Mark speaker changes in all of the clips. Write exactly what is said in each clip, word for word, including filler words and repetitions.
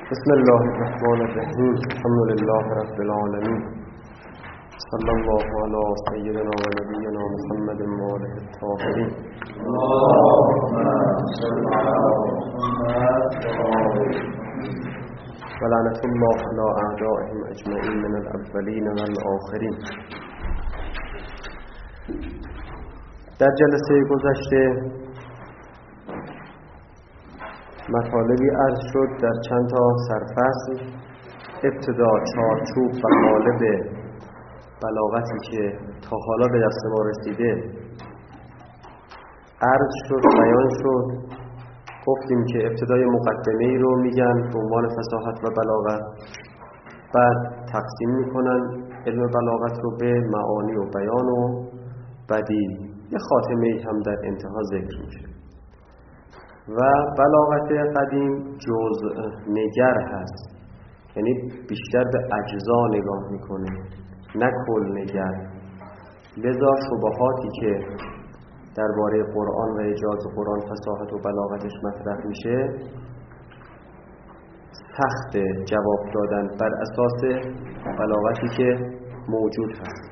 Speaker 1: بسم الله الرحمن الرحیم. الحمد لله رب العالمین. صلی الله علی سیدنا و نبینا محمد و آله الطاهرین. اللهم صل علی محمد و لعنة الله علی اعدائهم اجمعین من الاولین و الاخرین. در جلسه گذشته مطالبی عرض شد در چند تا سرفصل. ابتدا چارچوب و قالب بلاغتی که تا حالا به دست ما رسیده عرض شد، بیان شد. گفتیم که ابتدای مقدمه ای رو میگن به عنوان فصاحت و بلاغت، بعد تقسیم میکنن علم بلاغت رو به معانی و بیان و بدیع. یه خاتمه ای هم در انتها ذکر میشه. و بلاغت قدیم جزء نگر هست، یعنی بیشتر به اجزا نگاه میکنه نه کل نگر. لذا شبهاتی که درباره قرآن و ایجاز قرآن فصاحت و بلاغتش مطرح میشه سخت جواب دادن بر اساس بلاغتی که موجود هست.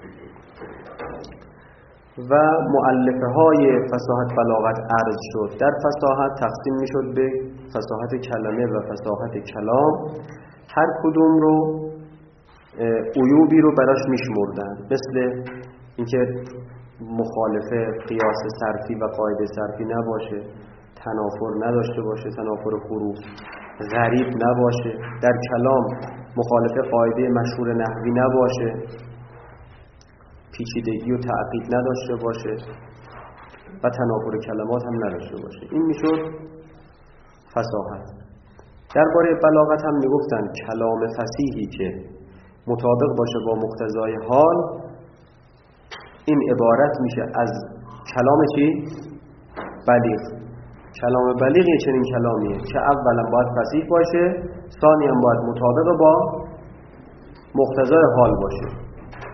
Speaker 1: و مؤلفه های فصاحت بلاغت عرض شد. در فصاحت تقسیم می شد به فصاحت کلمه و فصاحت کلام. هر کدوم رو عیوبی رو براش می شمردن، مثل اینکه مخالف قیاس صرفی و قاعده صرفی نباشه، تنافر نداشته باشه، تنافر حروف، غریب نباشه، در کلام مخالف قاعده مشهور نحوی نباشه، پیچیدگی و تعقید نداشته باشه و تنافر کلمات هم نداشته باشه. این میشد فصاحت. درباره بلاغت هم میگفتن کلام فصیحی که مطابق باشه با مقتضای حال. این عبارت میشه از کلام چی؟ بلیغ. کلام بلیغ یه چنین کلامیه که اولا باید فصیح باشه، ثانیاً باید مطابق با مقتضای حال باشه.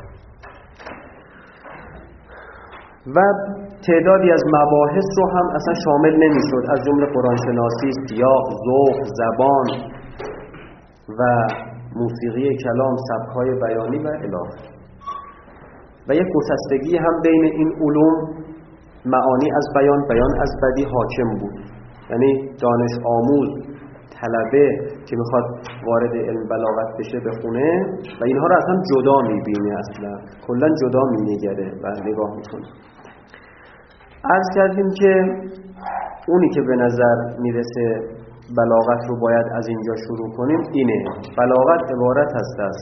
Speaker 1: و تعدادی از مباحث رو هم اصلا شامل نمیشد، از جمله قرآن شناسی، سیاق، ذوق، زبان و موسیقی کلام، سبک‌های بیانی و الی. و یک گسستگی هم بین این علوم، معانی از بیان، بیان از بدیع حاکم بود. یعنی دانش آموز، طلبه که میخواد وارد علم بلاغت بشه بخونه و اینها رو اصلا جدا میبینه، اصلا کلا جدا مینگره و نگاه میکنه. عرض کردیم که اونی که به نظر میرسه بلاغت رو باید از اینجا شروع کنیم اینه. بلاغت عبارت هست از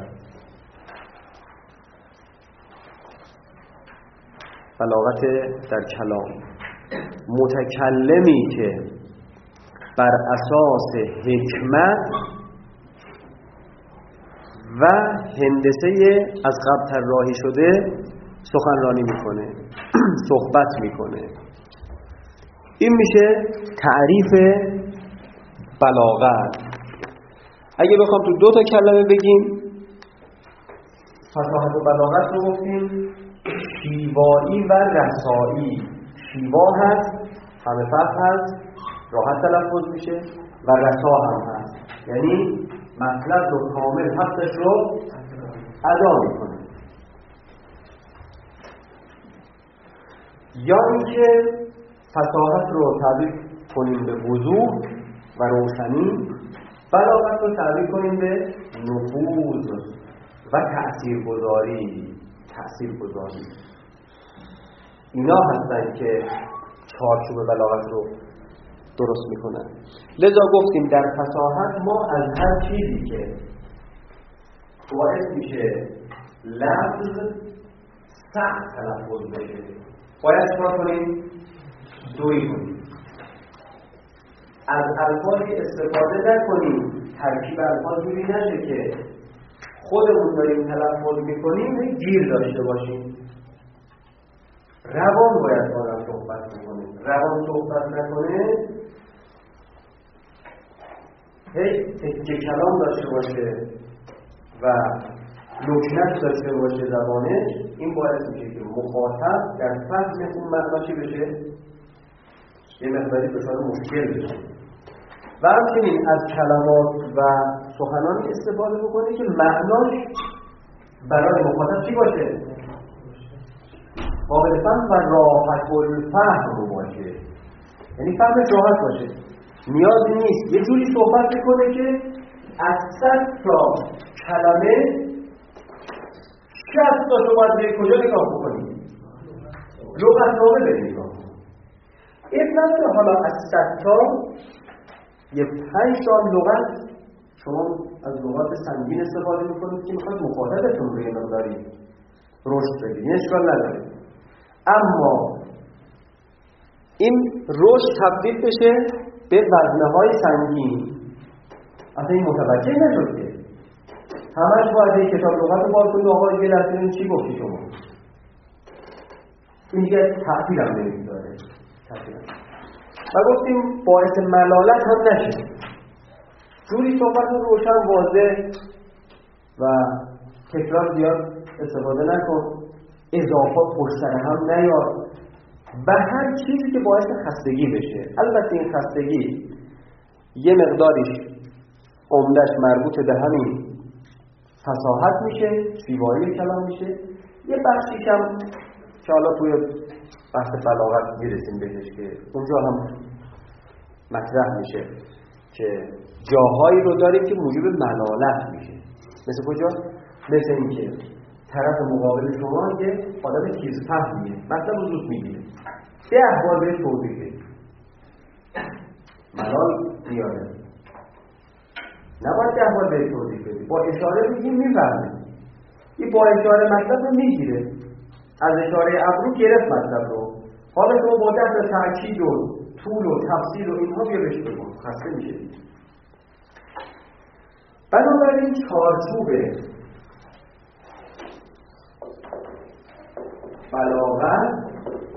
Speaker 1: بلاغت در کلام متکلمی که بر اساس حکمت و هندسه از قبل طراحی شده سخنرانی میکنه، صحبت میکنه. این میشه تعریف بلاغت. اگه بخوام تو دو تا کلمه بگیم، فصاحت و بلاغت رو گفتیم شیوایی و رسایی. شیوا هست، همه فهم هست، راحت تلفظ میشه، و رسا هم هست، یعنی مطلب رو کامل حقش رو ادا میکنه. یا اینکه فصاحت رو تعبیر کنیم به وضوح و روشنی، بلاغت رو تعبیر کنیم به نفوذ و تأثیرگذاری. تأثیرگذاری اینا هستن که چارچوب بلاغت رو درست میکنن. لذا گفتیم در فصاحت ما از هر چیزی که باعث میشه لفظ سخت تلفظ بشه باید چکار کنیم؟ دویی کنیم. از الفاظی استفاده نکنیم ترکیب الفاظ جوری نشه که خودمون داریم تلفظ میکنیم گیر داشته باشیم. روان باید آدم صحبت میکنه. روان صحبت نکنه هی تکیه کلام داشته باشه و لکنت داشته باشه زبانش. این باعث میشه که مخاطب در فهم اون معنا چی بشه؟ یه مقداری دچار مشکل بشه. و همچنین از کلمات و سخنانی استفاده بکنید که معناش برای مخاطب چی باشه؟ قابل فهم و راحت الفهم باشه، یعنی فهم راحت باشه. نیازی نیست یه جوری صحبت بکنه که از صد تا کلمه شصت تا شما باید کجا نگاه بکنید؟ لغتنامه برید نگاه بکنید. این نمیشه حالا از صد تا یه پنج تا لغت شما از لغات سنگین استفاده میکنید که میخواید مخاطبتون رو یه مقداری رشد بدید، این اشکال نداره. اما این رشد تبدیل بشه به وزنه‌های سنگین، اصلا این متوجه نشد که همش باید یک کتاب لغت رو باز کنید. آقا یه لحظه این چی گفتی شما؟ این دیگه تأثیر هم نمی‌ذاره. و گفتیم باعث ملالت هم نشه، جوری صحبت رو روشن واضح و تکرار زیاد استفاده نکن، اضافات پشت سر هم نیار و هر چیزی که باعث خستگی بشه. البته این خستگی یه مقداریش عمدش مربوط به همین فصاحت میشه، زیبایی کلام میشه، یه بخشیش هم که حالا توی بحث بلاغت میرسیم بهش که اونجا هم مطرح میشه که جاهایی رو داریم که موجب ملالت میشه. مثل کجا؟ مثل این که طرف مقابل شما که آدم تیزفهمیه، مطلب رو زود میگیره، ده بار بهش توضیح بدید، ملال میاره، نباید ده بار بهش توضیح بدید، با اشاره بگیم میفهمه. این با اشاره مطلب رو میگیره، از اشاره ابرو گرفت مطلب رو، حالا تو با دست تأکید و طول و تفصیل و اینها بیا بهش بگم، خسته میشه. بنابراین چارچوب بلاغت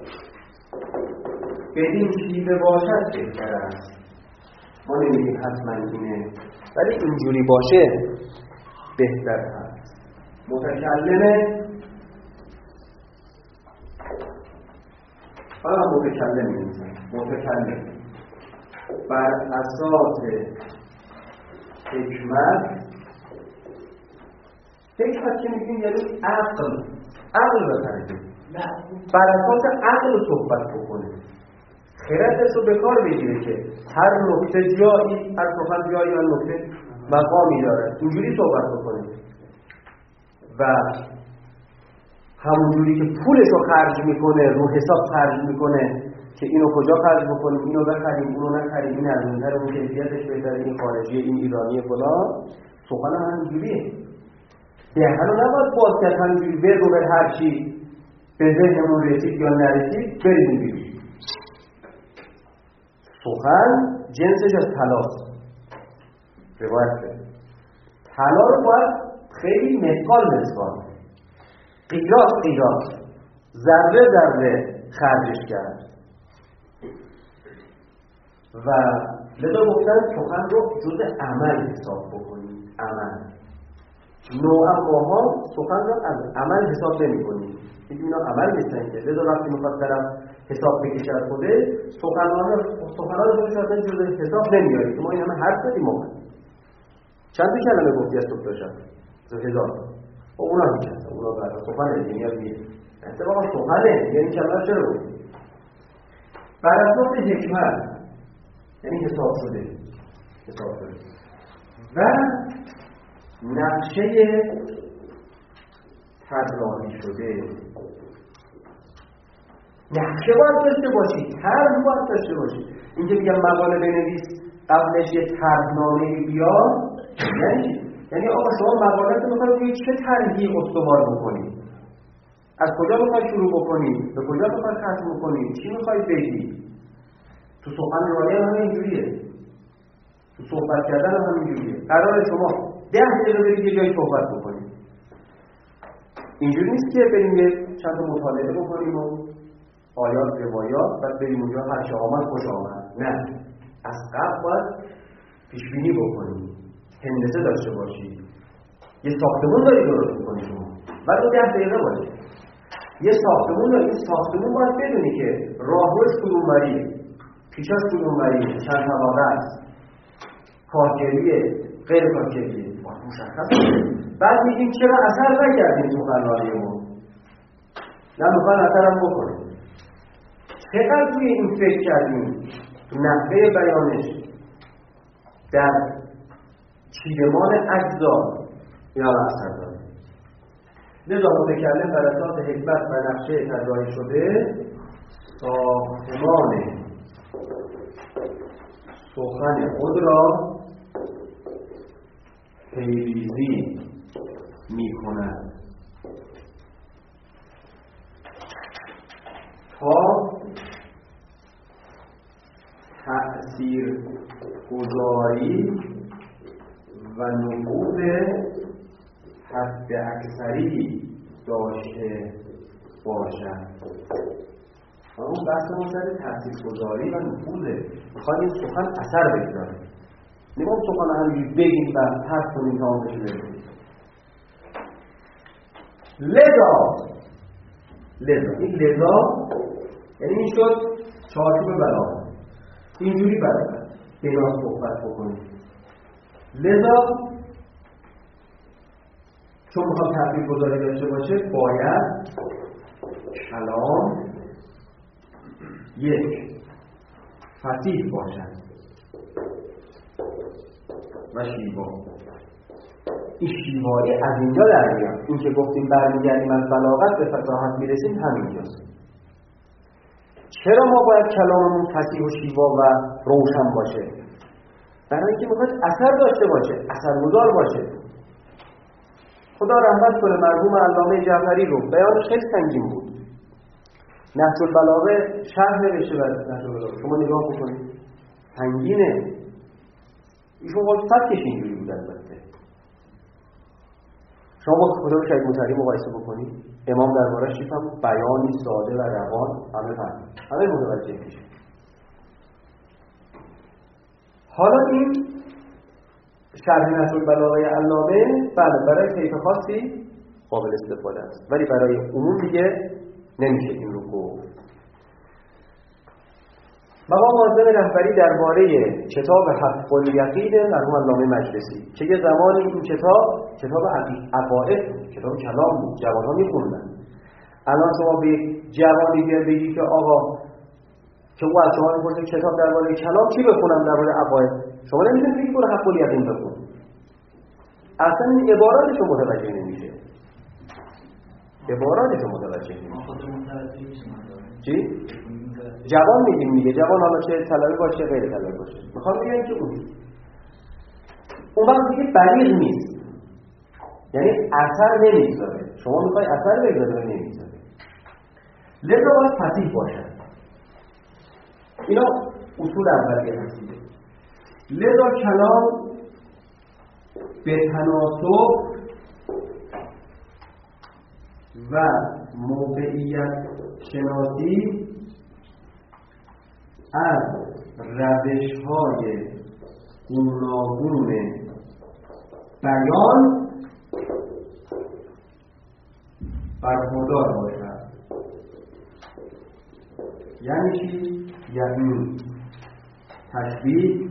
Speaker 1: بدین شیوه باشد بهتر است. ما نمیگیم حتما اینه، ولی اینجوری باشه بهتر هست. متکلمه حالا متکلم می‌نویسن، متکلم بر اساس حکمت، حکمت که میگیم یعنی عقل، عقل بپرده، بر اساس عقل صحبت بکنه، خردش رو به کار بگیره که هر نکته جایی، هر سخن جایی و نکته مقامی داره، اینجوری صحبت بکنه و همونجوری که پولش رو خرج میکنه رو حساب خرج میکنه که اینو کجا خرج بکنیم، اینو بخریم، اونو نخریم، این ارزون‌تره، اون کیفیتش بهتره، این خارجیه، این ایرانیه فلان. سخن هم همینجوریه. دهنو نباید باز کرد همینجوری به رو به هر چی به ذهنمون رسید یا نرسید بریم میگیم. سخن جنسش از طلاست. روایت کرد طلا رو باید خیلی مثقال مثقال، قیراط قیراط، ذره ذره خرجش کرد و لذا گفتن سخن رو جز عمل حساب بکنید. عمل نوعا ماها سخن رو از عمل حساب نمی کنید، میگیم اینا عمل نیستن که لذا وقتی میخواد طرف حساب بکشه از خوده سخنان سخنان خودش اصلا جز حساب نمیارید که ما این همه حرف زدیم. ما چند کلمه گفتی از صبح تا شب؟ هزار. و اونا میکنن، اونا برای سخنه یعنی میگه اتفاقا سخنه یعنی کلمه چرا بود؟ بر اساس حکمت یعنی حساب شده، حساب شده و نقشه طراحی شده. نقشه باید داشته باشید، طرح باید داشته باشید. اینکه میگم مقاله بنویس قبلش یه طرحنامه‌ای بیاد یعنی یعنی آقا شما مقالت رو میخواید روی چه طرحی استوار بکنید، از کجا میخواید شروع بکنید، به کجا میخواید ختم بکنید، چی میخواید بگید. تو سخن رانی هم اینجوریه، تو صحبت کردن هم اینجوریه. قراره شما ده دقیقه برید یه جایی صحبت بکنید، اینجوری نیست که بریم یه چند تا مطالعه بکنیم و آیات روایات بعد بریم اونجا هر چه آمد خوش آمد. نه، از قبل باید پیش بینی بکنید، هندسه داشته باشید. یه ساختمون داری درست می‌کنی شما، بعد اون ده دقیقه باشه. یه ساختمون داری، این ساختمون باید بدونی که راهروش کدوموریه، پیچاش کدوموریه، چند طبقه است، کارگریه، غیر کافیه مشخص. بعد میگیم چرا اثر نکردیم سخنرانی ما؟ نه میخوان اثرم بکنیم. چقدر روی این فکر کردیم نحوه بیانش در چیدمان اجزا اینا را اثر داره. لذا متکلم بر اساس حکمت و نقشه طراحی شده ساختمان سخن خود را پیریزی می کند تا تأثیر گذاری و نفوذ حد اکثری داشته باشد. اون بحثمون سر تأثیر گذاری و نفوذه. میخوایم این سخن اثر بگذاره. نمیم سخن همینجوری بگیم و پس کنیم تا آن بشه برسیم. لذا لذا این لذا یعنی این شد چارچوب بلاغت. اینجوری باید بنا صحبت بکنیم. لذا چون میخوام تأثیر گذاری داشته باشه باید کلام یک فصیح باشد و شیوا. این شیوایی از اینجا در میاد. این که گفتیم برمیگردیم از بلاغت به فصاحت میرسیم همینجاست. چرا ما باید کلاممون فصیح و شیوا و روشن باشه؟ برای اینکه میخواد اثر داشته باشه، اثرگذار باشه. خدا رحمت کنه مرحوم علامه جعفری رو، بیانش خیلی سنگین بود. نهج البلاغه شرح نوشته بر نهج البلاغه، شما نگاه بکنید سنگینه. ایشون خود سبکش اینجوری بود. البته شما با خدا شاید متعلی مقایسه بکنید، امام دربارش چی فهمید؟ بیانی ساده و روان، همه فهمید، همه متوجه میشه. حالا این شرح نهج البلاغه علامه بله برای طیف خاصی قابل استفاده است، ولی برای عموم دیگه نمیشه این رو گفت. مقام معظم رهبری درباره کتاب حق الیقین مرحوم علامه مجلسی که یه زمانی این کتاب کتاب عقاید، کتاب کلام بود، جوان‌ها می‌خوندن. الان شما به جوانی بیاد بگی که آقا که او از شما می‌پرسه کتاب درباره کلام چی بخونم درباره عقاید، شما نمی‌تونید بگی برو حق الیقین بخون. اصلا این عباراتش رو متوجه نمیشه. عباراتش رو متوجه نمیشه. چی؟ جوان میگیم میگه جوان حالا چه طلبه باشه غیر طلبه باشه. میخوام بگم که اون اون وقت دیگه بلیغ نیست، یعنی اثر نمیذاره. شما میخوای اثر بگذاره و نمیذاره. لذا باید فصیح باشه. اینا اصول اولیه هستید. لذا کلام به تناسب و موقعیت شناسی از روش‌های گوناگون بیان برخوردار باشد. یعنی چی؟ یعنی تشبیه،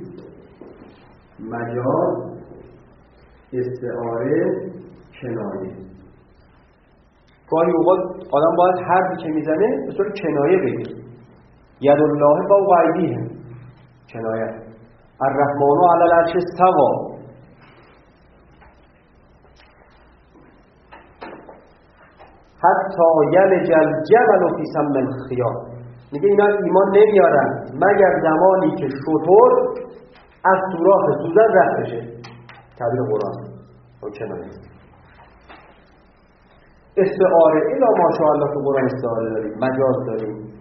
Speaker 1: مجاز، استعاره، کنایه. گاهی اوقات آدم باید حرفی که میزنه به صورت کنایه بگه. ید الله با غیبیه، کنایه. الرحمن علی العرش استوی. حتی یلج الجمل فی سم الخیاط. میگه اینا ایمان نمیارن مگر زمانی که شتر از سوراخ سوزن رد بشه. تعبیر قرآن و کنایه. استعاره الا ماشاءالله تو قرآن استعاره داریم، مجاز داریم.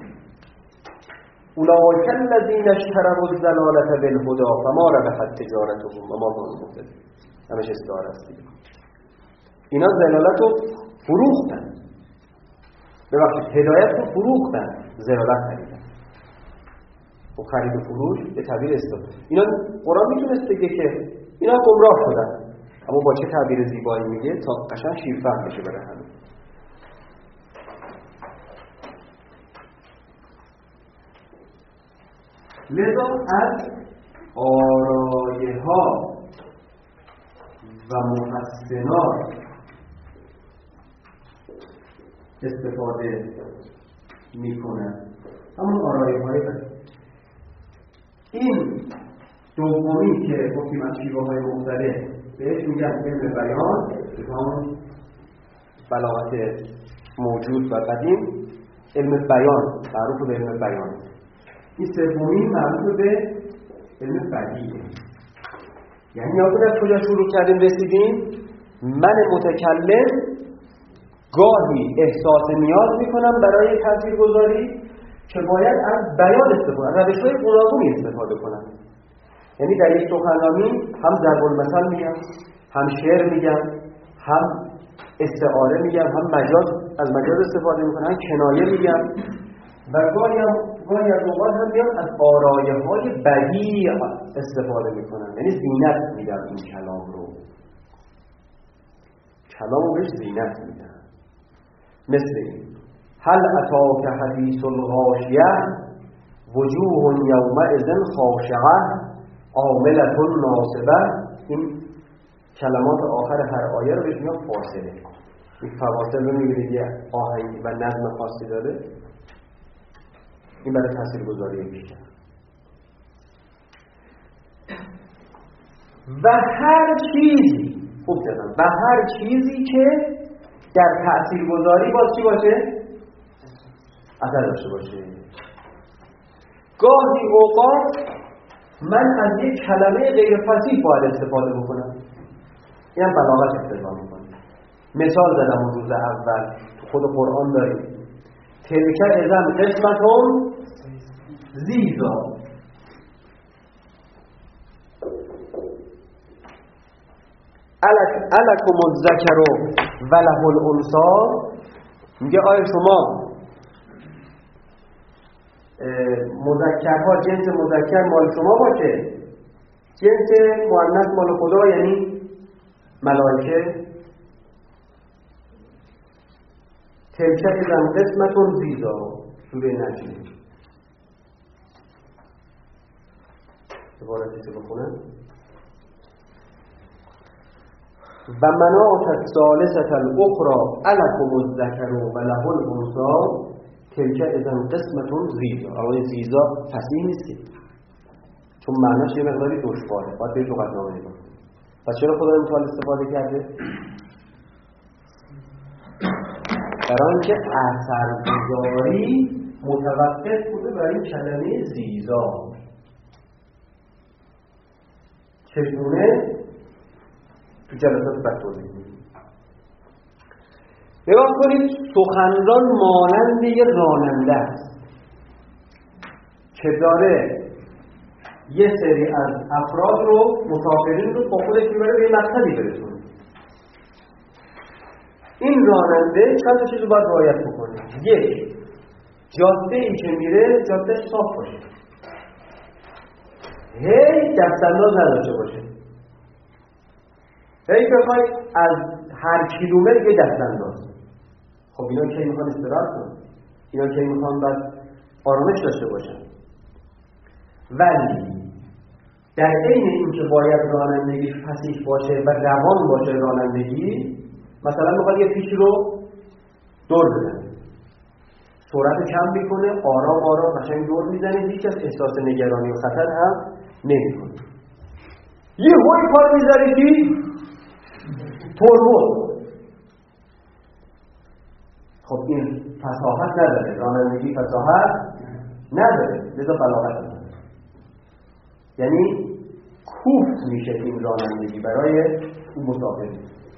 Speaker 1: اولئک الذین اشتروا الضلالة بالهدى فما ربحت تجارتهم وما كانوا مهتدین. همش استعاره است. اینا ضلالت رو فروختن. ببخشید هدایت رو فروختن، ضلالت خریدن. و خرید و فروش به تعبیر استعاره. اینا قرآن میتونست بگه که اینا گمراه شدن، اما با چه تعبیر زیبایی میگه تا قشنگ شیرفهم بشه برای همه. لذا از آرایه ها و محسنات استفاده میکنن، همون آرایه های بد. این دومی که گفتیم از شیوه های مختلف بهش میگن علم بیان، که همون بلاغت موجود و قدیم علم بیان، معروف به علم بیان. این سومی معروف به علم بدیعه. یعنی یادتون از کجا شروع کردیم رسیدیم؟ من متکلم گاهی احساس نیاز میکنم برای تاثیرگذاری که باید از بیان استفاده، از روش‌های گوناگونی استفاده کنم. یعنی در یک سخنرانی هم ضرب المثل میگم، هم شعر میگم، هم استعاره میگم، هم مجاز، از مجاز استفاده میکنم، هم کنایه میگم و گاهی هم گاهی از اوقات هم میام از آرایه‌های بدیع استفاده میکنم. یعنی زینت میدم این کلام رو، کلامو بهش زینت میدم. مثل این هل اتاک حدیث الغاشیه وجوه یومئذ خاشعه عاملة ناصبه. این کلمات آخر هر آیه رو بهش میگم فاصله. این فواصل رو میبینید یه آهنگ و نظم خاصی داره، این برای تاثیرگذاری بیشتر. و هر چیزی خوب دیدم و هر چیزی که در تاثیرگذاری باز چی باشه؟ اثر داشته باشه. گاهی اوقات من از یک کلمه غیر فصیح باید استفاده بکنم، این هم بلاغت استفاده میکنم. مثال زدم اون روز اول تو خود قرآن داریم تلک اذن قسمتون زیزا. الکم الذکر و له الانثی. میگه آیا شما مذکرها جنس مذکر مال شما باشه، جنس مؤنث مال خدا یعنی ملائکه. تلک اذن قسمتون زیزا، سوره نجم. عبارتش رو بخونم. و مناط الثالثة الاخرى الکم الذکر و له الانثی تلک اذن قسمتون زیزا. اما این زیزا فصیح نیست چون معناش یه مقداری دشواره، باید به لغتنامه نگاه کنیم. پس چرا خدا این مثال استفاده کرده؟ برای اینکه اثرگذاری متوقف بوده برای این کلمه زیزا. چگونه؟ تو جلسات بعد توضیح میدیم. نگاه کنید، سخنران مانند یه راننده است که داره یه سری از افراد رو، مسافرین رو با خودش میبره به یه مقصدی برسونه. این راننده چند تا چیز رو باید رعایت بکنه. یک، جاده ای که میره جادهش صاف باشه، هی دستانداز نداشته باشه. هی بخوای از هر کیلومتر یه دستانداز. خب اینا که میخوان استراحت کنن، اینا که میخوان بعد آرامش داشته باشن. ولی در عین اینکه باید رانندگی فصیح باشه و روان باشه رانندگی، مثلا میخواد یه پیچ رو دور بزنه، سرعت کم میکنه، آرام آرام قشنگ دور میزنه، هیچ کس احساس نگرانی و خطر هم نمیکنه. یه هوی پا میذاره کی؟ ترمز. خب این فصاحت نداره، رانندگی فصاحت نداره، لذا بلاغت نداره. یعنی کوفت میشه این رانندگی برای اون مسافری.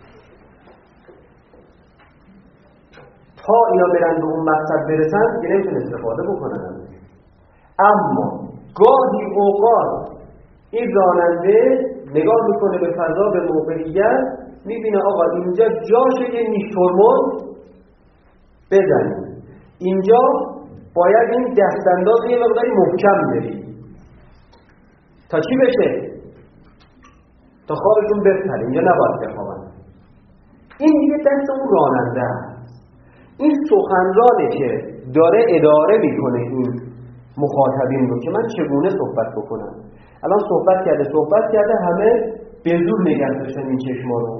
Speaker 1: تا اینا برن به اون مقصد برسن دیگه نمیتونه استفاده بکنن. اما گاهی اوقات این راننده نگاه میکنه به فضا، به موقعیت، میبینه آقا اینجا جاشه که نیش ترمز بزنی، اینجا باید این دستانداز یه مقداری محکم بری تا چی بشه؟ تا خوابشون بپره، اینجا نباید بخوابن. این دیگه دست اون راننده است. این سخنرانه که داره اداره میکنه این مخاطبین رو که من چگونه صحبت بکنم. الان صحبت کرده صحبت کرده همه به زور نگه داشتن این چشما رو.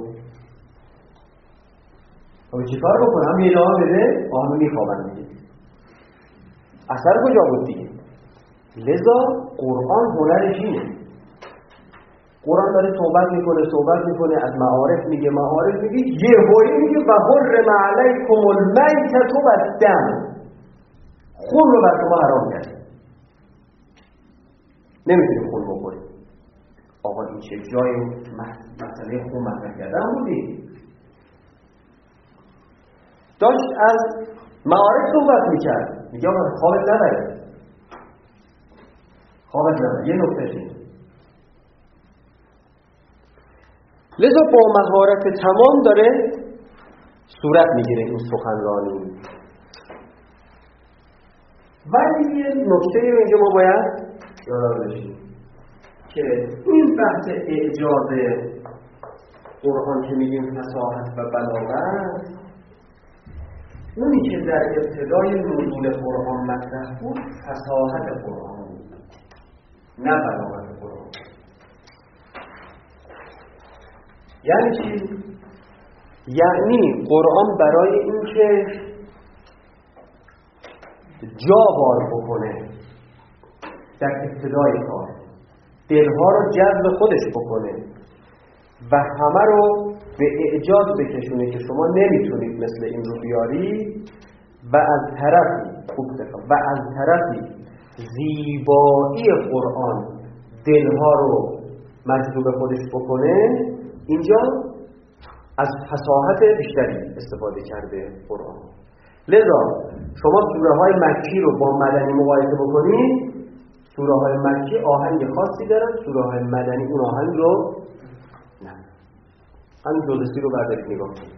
Speaker 1: خب چی کار بکنم؟ هم یه نام بده آهنو میخوابن دیگه. اثر کجا بود دیگه؟ لذا قرآن هنرش اینه. قرآن داره صحبت میکنه صحبت میکنه از معارف میگه معارف میگه یه هایی میگه و حرم علیکم المیتة و الدم، خون رو بر شما حرام کرد، نمیتونیم خون بخوریم. آقا این چه جای مسئله خون مطرح کردن بودی؟ داشت از معارف صحبت میکرد، میگه آقا خوابت نبره خوابت نبره. یه نکته شید لذا با مهارت تمام داره صورت میگیره این سخنرانی. ولی یه نکته رو اینجا ما باید یادآور بشیم که این بحث اعجاز قرآن که میگیم فصاحت و بلاغت، اونی که در ابتدای نزول قرآن مطرح بود فصاحت قرآن بود، نه بلاغت قرآن. یعنی چی؟ یعنی قرآن برای این که جا بار بکنه در ابتدای کار، دلها رو جذب خودش بکنه و همه رو به اعجاز بکشونه که شما نمیتونید مثل این رو بیاری، و از طرفی خوب و از طرفی زیبایی قرآن دلها رو مجذوب خودش بکنه. اینجا از فصاحت بیشتری استفاده کرده قرآن. لذا شما سوره های مکی رو با مدنی مقایسه بکنید، سوره های مکی آهنگ خاصی دارن، سوره های مدنی اون آهنگ رو نه. همین جلوسی رو بردارید نگاه کنید،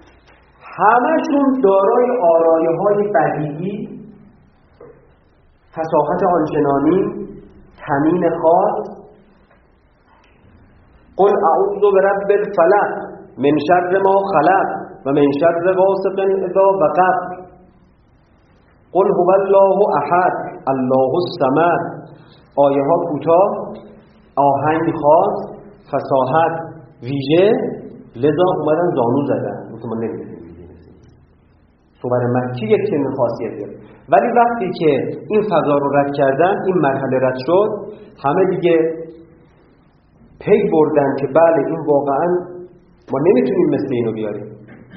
Speaker 1: همشون دارای آرایه های بدیعی، فصاحت آنچنانی، طنین خاص. قل اعوذ برب الفلق من شر ما خلق و من شر غاسق اذا وقب. قل هو الله احد الله الصمد. آیه ها کوتاه، آهنگ خاص، فصاحت ویژه، لذا اومدن زانو زدن. ما نمی‌دونیم سوره مکی یک چنین خاصیته، ولی وقتی که این فضا رو رد کردن، این مرحله رد شد، همه دیگه پی بردن که بله این واقعا ما نمیتونیم مثل اینو بیاریم.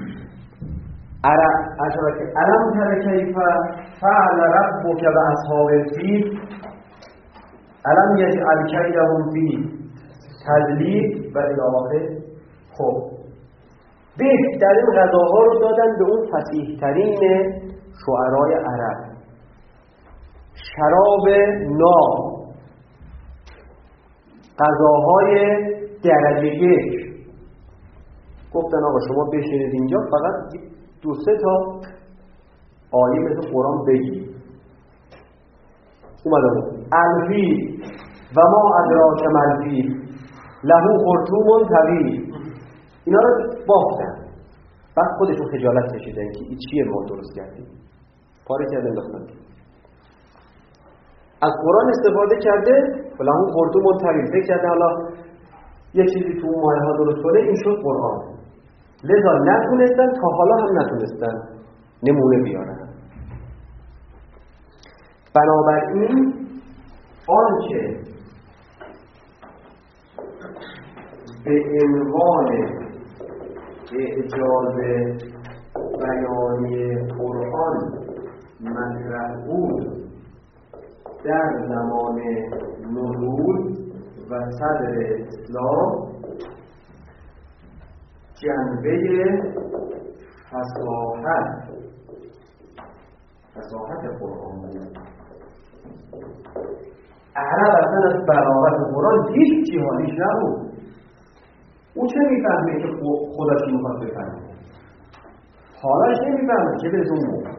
Speaker 1: الم تر کیف فعل ربک باصحاب الفیل الم یجعل کیدهم فی تضلیل و الی آخر. خب بهترین غذاها رو دادن به اون فصیح ترین شعرای عرب، شراب ناب، غذاهای درجه یک. گفتن آقا شما بشینید اینجا فقط دو سه تا آیه مثل قرآن بگید. اومدن الفیل و ما ادراک ما الفیل له خرطوم طویل، اینا رو بافتن. بعد خودشون خجالت کشیدن که این چیه ما درست کردیم، پاره کردن انداختن. از قرآن استفاده کرده له خرطوم طویل، فکر کرده حالا یه چیزی تو اون مایه ها درست کنه، این شد قرآن. لذا نتونستن، تا حالا هم نتونستن نمونه بیارن. بنابراین آنچه به عنوان اعجاز بیانی قرآن مطرح بود در زمان نزول و صدر اسلام، جنبه فصاحت فصاحت قرآن بود. عرب اصلا از بلاغت قرآن هیچ چی حالیش نبود. او چه میفهمه که خدا چی میخواد بفهمه؟ حالاش نمیفهمه، چه برسه اون موقع.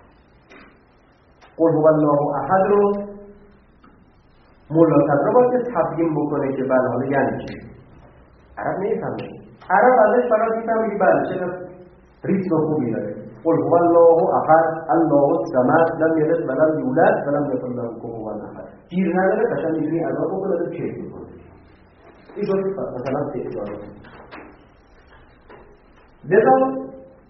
Speaker 1: قل هو الله احد رو ملا صدرا باید تبیین بکنه که بله حالا یعنی چی. عرب نمیفهمه. عرب ازش فقط میفهمه که بله چقدر ریتم خوبی داره. قل هو الله احد الله الصمد لم یلد ولم یولد ولم یکن له کفوا احد. گیر نداره، قشنگ می‌بینی ادا بکنه، چه می‌کنه. این شد مثلا تعداد. لذا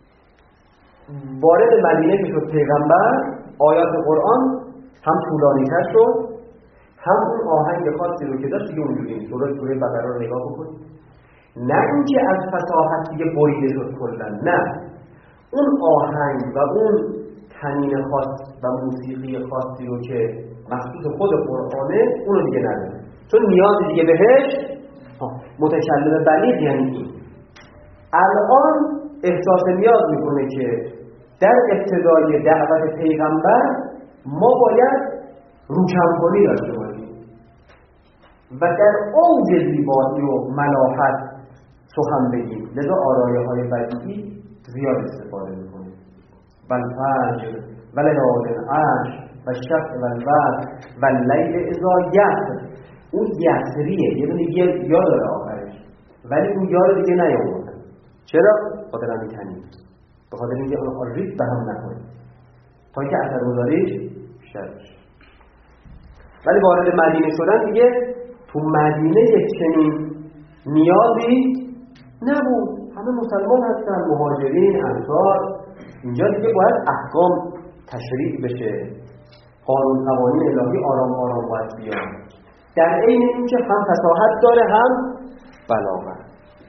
Speaker 1: وارد مدینه که شد پیغمبر، آیات قرآن هم طولانی تر شد، هم اون آهنگ خاصی رو که داشت دیگه اونجوری نیست. سوره سوره بقره رو نگاه بکنید، نه اینکه از فصاحت دیگه بریده شد کلا، نه، اون آهنگ و اون تنین خاص و موسیقی خاصی رو که مخصوص خود قرآنه اونو دیگه نداره، چون نیاز دیگه بهش. متکلم بلیغ یعنی این الان احساس نیاز میکنه که در ابتدای دعوت پیغمبر ما باید روشنکنی داشته باشیم و در اوج زیبایی و ملاحت سخن بگیم. لذا آرایه های بدیعی زیاد استفاده میکنیم. والفجر وليال عشر والشفع والوتر واللیل اذا یسر. اون یسریه، یه دونه یا داره آخرش، ولی اون یا رو دیگه نیاوردن. چرا؟ خاطر همین تنین، به خاطر اینکه اون ریز به هم نکنه تا اینکه اثرگذاریش بیشتر بشه. ولی وارد مدینه شدن دیگه تو مدینه یک چنین نیازی نبود. همه مسلمان هستن، مهاجرین، انصار. اینجا دیگه باید احکام تشریع بشه، قانون قوانین الهی آرام آرام باید بیان، در عین اینکه هم فصاحت داره هم بلاغت.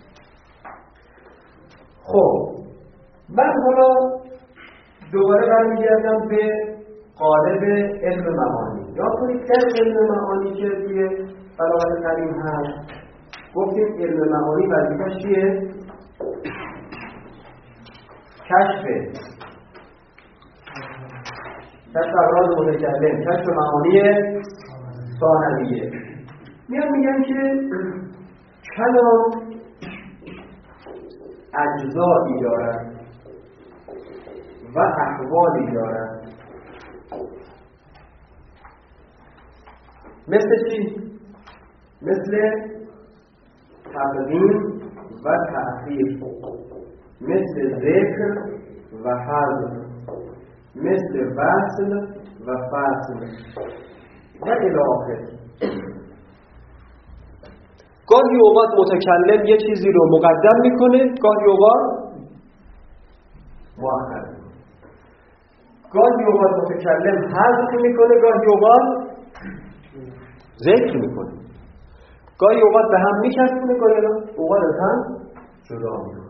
Speaker 1: خب من حالا دوباره برمیگردم به قالب علم معانی. یاد کنید در علم معانی که توی بلاغت کریم هست، گفتیم علم معانی وظیفه‌ش چیه؟ کشف کشف اغراض متکلم، کشف معانی ثانویه. میان میگن که کلام اجزایی دارد و احوالی دارد. مثل چی؟ مثل تقدیم و تأخیر، مثل ذکر و حذف، مثل وصل و فصل و الی آخر. گاهی اوقات متکلم یه چیزی رو مقدم میکنه، گاهی اوقات مؤخر. گاهی اوقات متکلم حذف میکنه، گاهی اوقات ذکر میکنه، گاهی اوقات به هم میچسبونه، گاهی اوقات از هم جدا میکنه.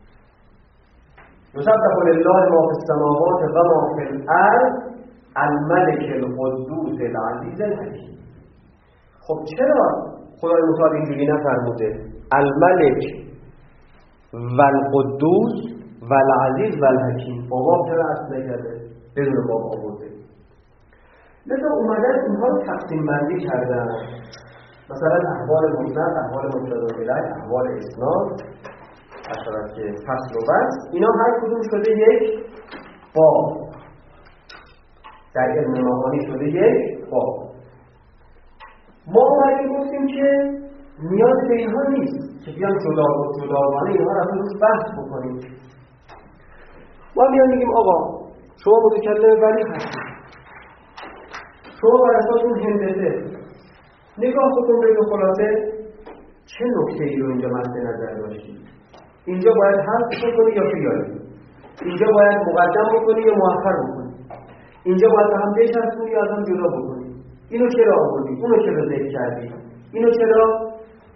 Speaker 1: یسبح لله ما فی السماوات و ما فی الارض الملک القدوس العزیز الحکیم. خب چرا خدای متعال اینجوری نفرموده الملک و القدوس و العزیز و الحکیم؟ بابا چرا اصل نکرده؟ بدون باب آورده. لذا اومدن اینها رو تقسیم بندی کردن، مثلا احوال مسند، احوال مبتدا الیه، احوال اسناد، اشارت که فصل و بس، اینا هر کدوم شده یک باب. در علم معانی شده یک باب. ما اومدیم گفتیم که نیاز به اینها نیست که بیان جدا جداگانه اینها رو روش بحث بکنیم. ما بیان میگیم آقا شما متکلم ولی هستید، شما بر اساس اون هندسه نگاه بکن به خلاصه چه نکته ای رو اینجا مد نظر داشتید. اینجا باید حذف کنی یا بیاری، اینجا باید مقدم بکنی یا مؤخر بکنی، اینجا باید به هم بچسبونی یا از هم جدا بکنی. اینو چرا آوردی؟ اونو چرا ذکر کردی؟ اینو چرا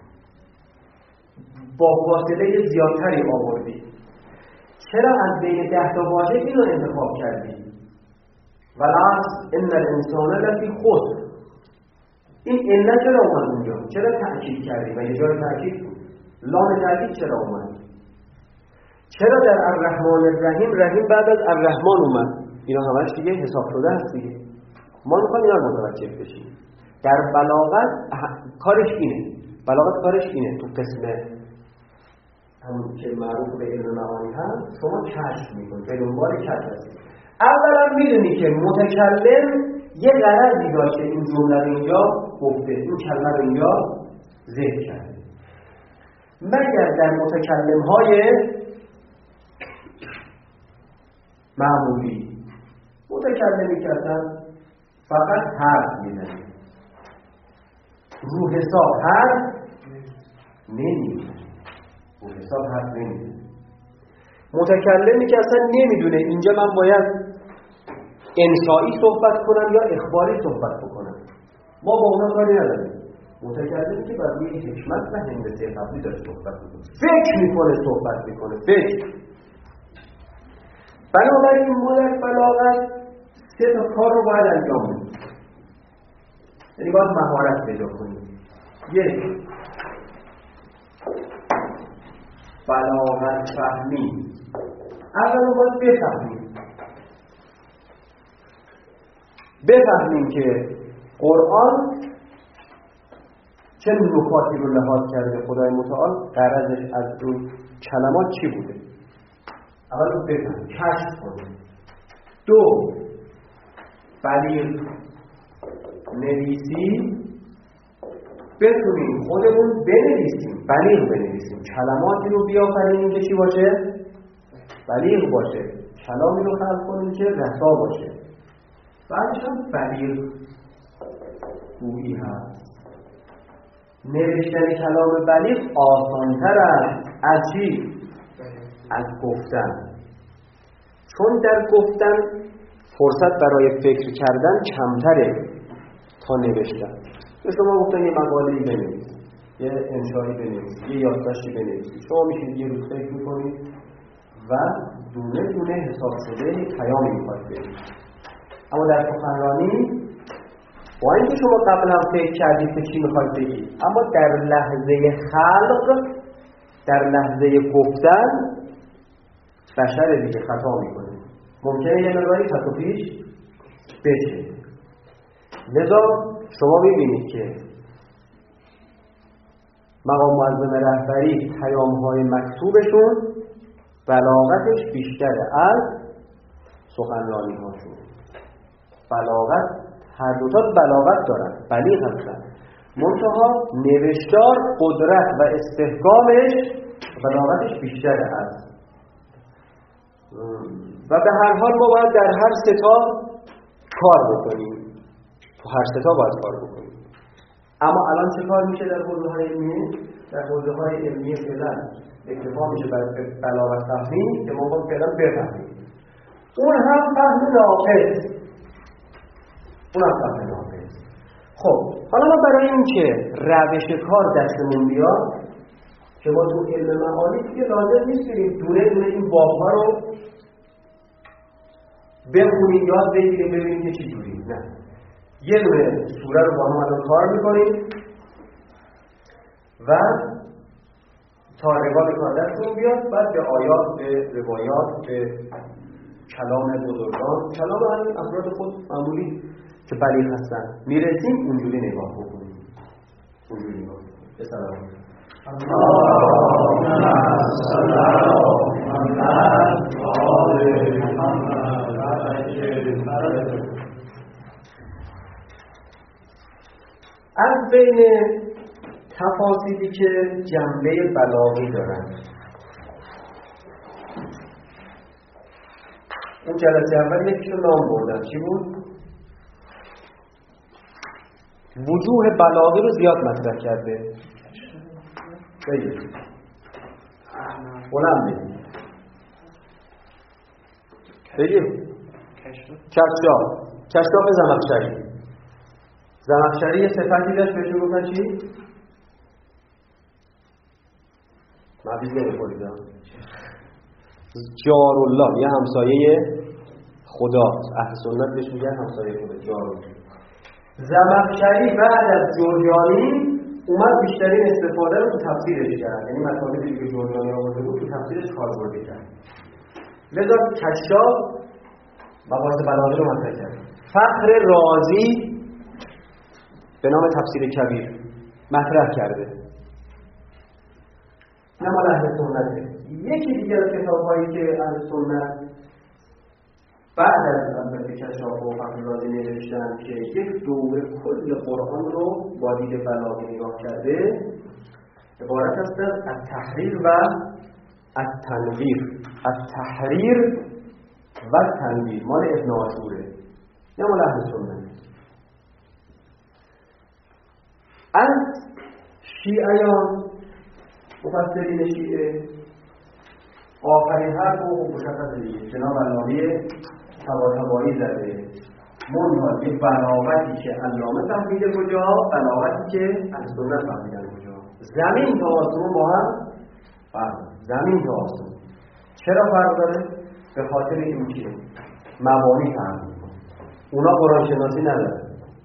Speaker 1: با فاصله زیادتری آوردی؟ چرا از بین ده تا واژه اینو انتخاب کردی؟ والعصر ان الانسان لفی خسر. این علت چرا اومد اونجا؟ چرا تأکید کردی و یه جای تأکید بود؟ لام تأکید چرا اومد؟ چرا در الرحمن الرحیم رحیم بعد از الرحمن اومد؟ اینا همش دیگه حساب شده هست دیگه. ما میخوایم اینا رو متوجه بشیم. در بلاغت کارش اینه، بلاغت کارش اینه تو قسم همون که معروف به علم معانی هست، شما کشف میکنید، به دنبال کشف هستید. اولا میدونی که متکلم یه غرضی داشته این جمله رو اینجا گفته، این کلمه رو اینجا ذکر کرده. مگر در متکلم های معمولی متکلمی که اصلا فقط حرف میزنه، رو حساب حرف نمیدونه، اون حساب حرف نمیدونه. متکلمی که اصلا نمیدونه اینجا من باید انشایی صحبت کنم یا اخباری صحبت بکنم، ما با اونا کاری نداریم. متکلمی که بر روی حکمت و هندسه قبلی داره صحبت میکنه، فکر میکنه، صحبت میکنه، فکر. بنابراین ما در بلاغت سه تا کار رو باید انجام بدیم. یعنی باید مهارت پیدا کنیم. یک، بلاغت فهمی. اولا باید بفهمیم بفهمیم که قرآن چه نکاتی رو لحاظ کرده خدای متعال، غرضش از اون کلمات چی بوده. اول رو بفهمیم، کشف کنیم. دو، بلیغ نویسی، بتونیم خودمون بنویسیم، بلیغ بنویسیم، کلماتی رو بیافرینیم که چی باشه؟ بلیغ باشه. کلامی رو خلق کنیم که رسا باشه. بعدش هم بلیغ گویی هست. نوشتن کلام بلیغ آسان‌تر است از چی؟ از گفتن. چون در گفتن فرصت برای فکر کردن کمتره تا نوشتن. به شما گفتن یه مقاله‌ای بنویس، یه انشایی بنویس، یه یادداشتی بنویس، شما میشید یه روز فکر میکنید و دونه دونه حساب شده پیامی میخواید بدید. اما در سخنرانی با اینکه شما قبلا فکر کردید که چی میخواید بگید، اما در لحظه خلق، در لحظه گفتن بشر دیگه خطا میکنه، ممکنه یه مقداری پس و پیش بشه. لذا شما میبینید که مقام معظم رهبری پیام‌های مکتوبشون بلاغتش بیشتره از سخنرانی هاشون. بلاغت، هر دوتا بلاغت دارن، بلیغ هستن، منتها نوشتار قدرت و استحکامش بلاغتش بیشتره از. و به هر حال ما باید در هر ستا کار بکنیم، تو هر ستا باید کار بکنیم. اما الان چه کار میشه در حوزه‌های علمی؟ در حوزه‌های علمی فعلا اکتفا میشه برای بلاغت فهمی که ما باید فعلا بفهمیم. اون هم فهم ناقص، اون هم فهم ناقص. خب حالا ما برای این که روش کار دستمون بیاد، که ما تو علم معانی دیگه لازم نیست بریم دونه دونه این باب‌ها رو بخونیم، یاد بگیریم، ببینیم که چی جوری. نه، یه دونه سوره رو با هم الان کار میکنیم و تا روال کار دستمون بیاد، بعد به آیات، به روایات، به کلام بزرگان، کلام همین افراد خود معمولی که بلیغ هستن میرسیم، اونجوری نگاه بکنیم، اونجوری نگاه بکنیم. بسلام اللهم صل علی محمد و آل محمد. از بین تفاصیلی که جنبه بلاغی دارن، اون جلسه اول یکی رو نام بردم، چی بود؟ وجوه بلاغی رو زیاد مطرح کرده. بگید بلند بگید بگید کشاف کشاف زمخشری. زمخشری یه صفتی داشت بهشون گفتن چی؟ معبیز نمیخورید جارالله، یه همسایه خدا. اهل سنت بهش میگن همسایه خدا، جارالله. زمخشری بعد از جرجانی اومد بیشترین استفاده رو تو تفسیرش کرد، یعنی مطالبی که جرجانی آورده بود تو تفسیرش کاربردی کرد. لذا کشاف مباحث بلاغی رو مطرح کرد. فخر رازی به نام تفسیر کبیر مطرح کرده. نه مال اهل سنته. یکی دیگر از کتاب‌هایی که اهل سنت بعد از البته کشاف و فخر رازی نوشتن که یک دوره کل قرآن رو با دید بلاغی نگاه کرده، عبارت است از التحریر و التنویر. التحریر و التنویر مال ابن عاشوره، نه مال اهل سنت. از شیعیان مفسرین شیعه آخرین حرف رو مشخص دیگه جناب علامه طباطبایی زده، منتها یک بلاغتی که علامه فهمیده کجا، بلاغتی که اهل سنت فهمیدن کجا. زمین تا آسمون با هم فرق، زمین تا آسمون. چرا فرق داره؟ به خاطر اینکه مبانی فرق می‌کنه. اونا قرآن شناسی ندارن،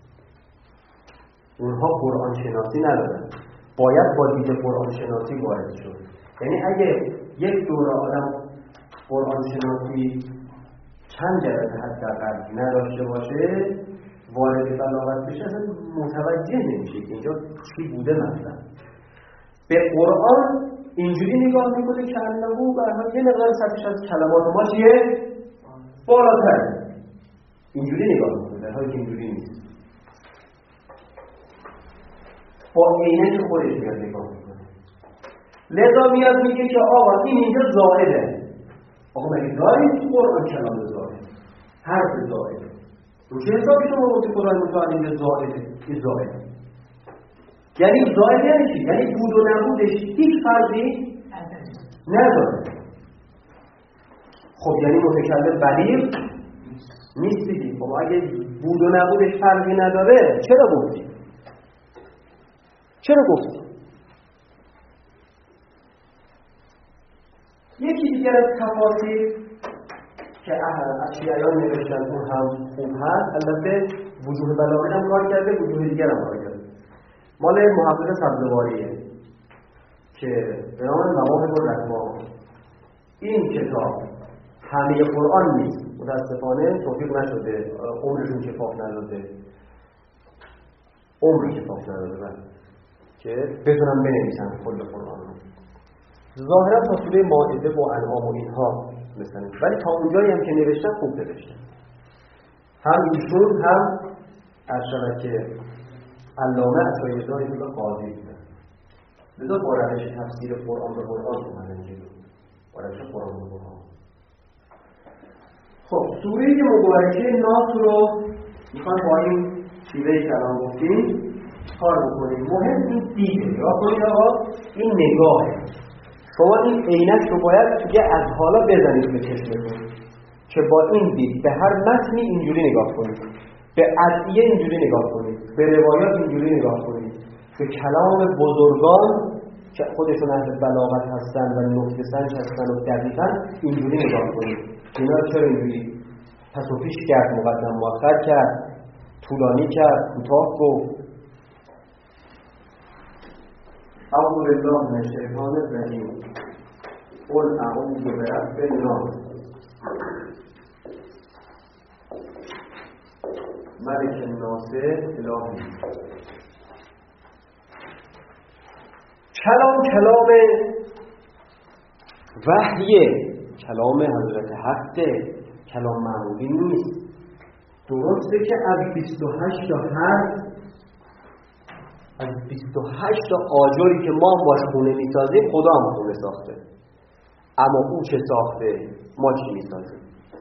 Speaker 1: اونها قرآن شناسی ندارن، باید با دید قرآن شناسی وارد شد. یعنی اگه یک دوره آدم قرآن شناسی چند جلسه حداقل نداشته باشه، وارد بلاغت بشه، اصلا متوجه نمیشه که اینجا چی بوده. مثلا به قرآن اینجوری نگاه میکنه که انهو برای یه مقدار سطحش از کلمات ما چیه؟ بالاتر. اینجوری نگاه میکنه، در حالی که اینجوری نیست. با عینه که خودش میاد نگاه میکنه. لذا میاد میگه که آقا این اینجا زائده. آقا مگه داریم تو قرآن کلام زائد؟ حرف زائده. رو چه حسابی شما بودی قرآن متعال اینجا زائده؟ این زائده. یعنی زائد یعنی چی؟ یعنی بود و نبودش هیچ فرقی نداره. خب یعنی متکلم بلیغ نیست دیگه. خب اگه بود و نبودش فرقی نداره چرا گفتی؟ چرا گفتی؟ یکی دیگر از تفاسیر که از شیعیان نوشتن اون هم خوب هست، البته وجوه بلاغه هم کار کرده، وجوه دیگر هم کار کرده. مال محقق سبزواریه که به نام مواهب الرحمن. این کتاب همه قرآن نیست، متاسفانه توفیق نشده، عمرشون کفاف نداده، عمر کفاف نداده که بتونم بنویسن کل قرآن رو. ظاهرا تا سوره مائده و انعام و اینها مثلا، ولی تا اونجایی هم که نوشتن خوب نوشتن. هم ایشون هم ارشد که علامه عطایی‌الله اینجا قاضی بودن. لذا با روش تفسیر قرآن به قرآن اومدن جلو، با روش قرآن به قرآن. خب سوره مبارکه ناس رو میخوان با این شیوه کلام گفتیم کار بکنیم. مهم این دیده، یا کنید آقا این نگاهه. شما این عینک رو باید دیگه از حالا بزنید به چشمتون که با این دید به هر متنی اینجوری نگاه کنید، به ادعیه اینجوری نگاه کنید، به روایات اینجوری نگاه کنید، به کلام بزرگان که خودشون اهل بلاغت هستن و نکته سنج هستن و دقیقاً اینجوری نگاه کنید. اینا چرا اینجوری پس و پیش کرد، مقدم مؤخر کرد، طولانی کرد، کوتاه گفت. اعوذ بالله من الشیطان الرجیم. قل اعوذ برب الناس ملک الناس اله الناس. کلام کلام وحیه، کلام حضرت حقه، کلام معمولی نیست. درسته که از بیست و هشت تا حرف، از بیست و هشت تا آجری که ما باش خونه میسازیم خدا هم خونه ساخته، اما او چه ساخته، ما چی میسازیم.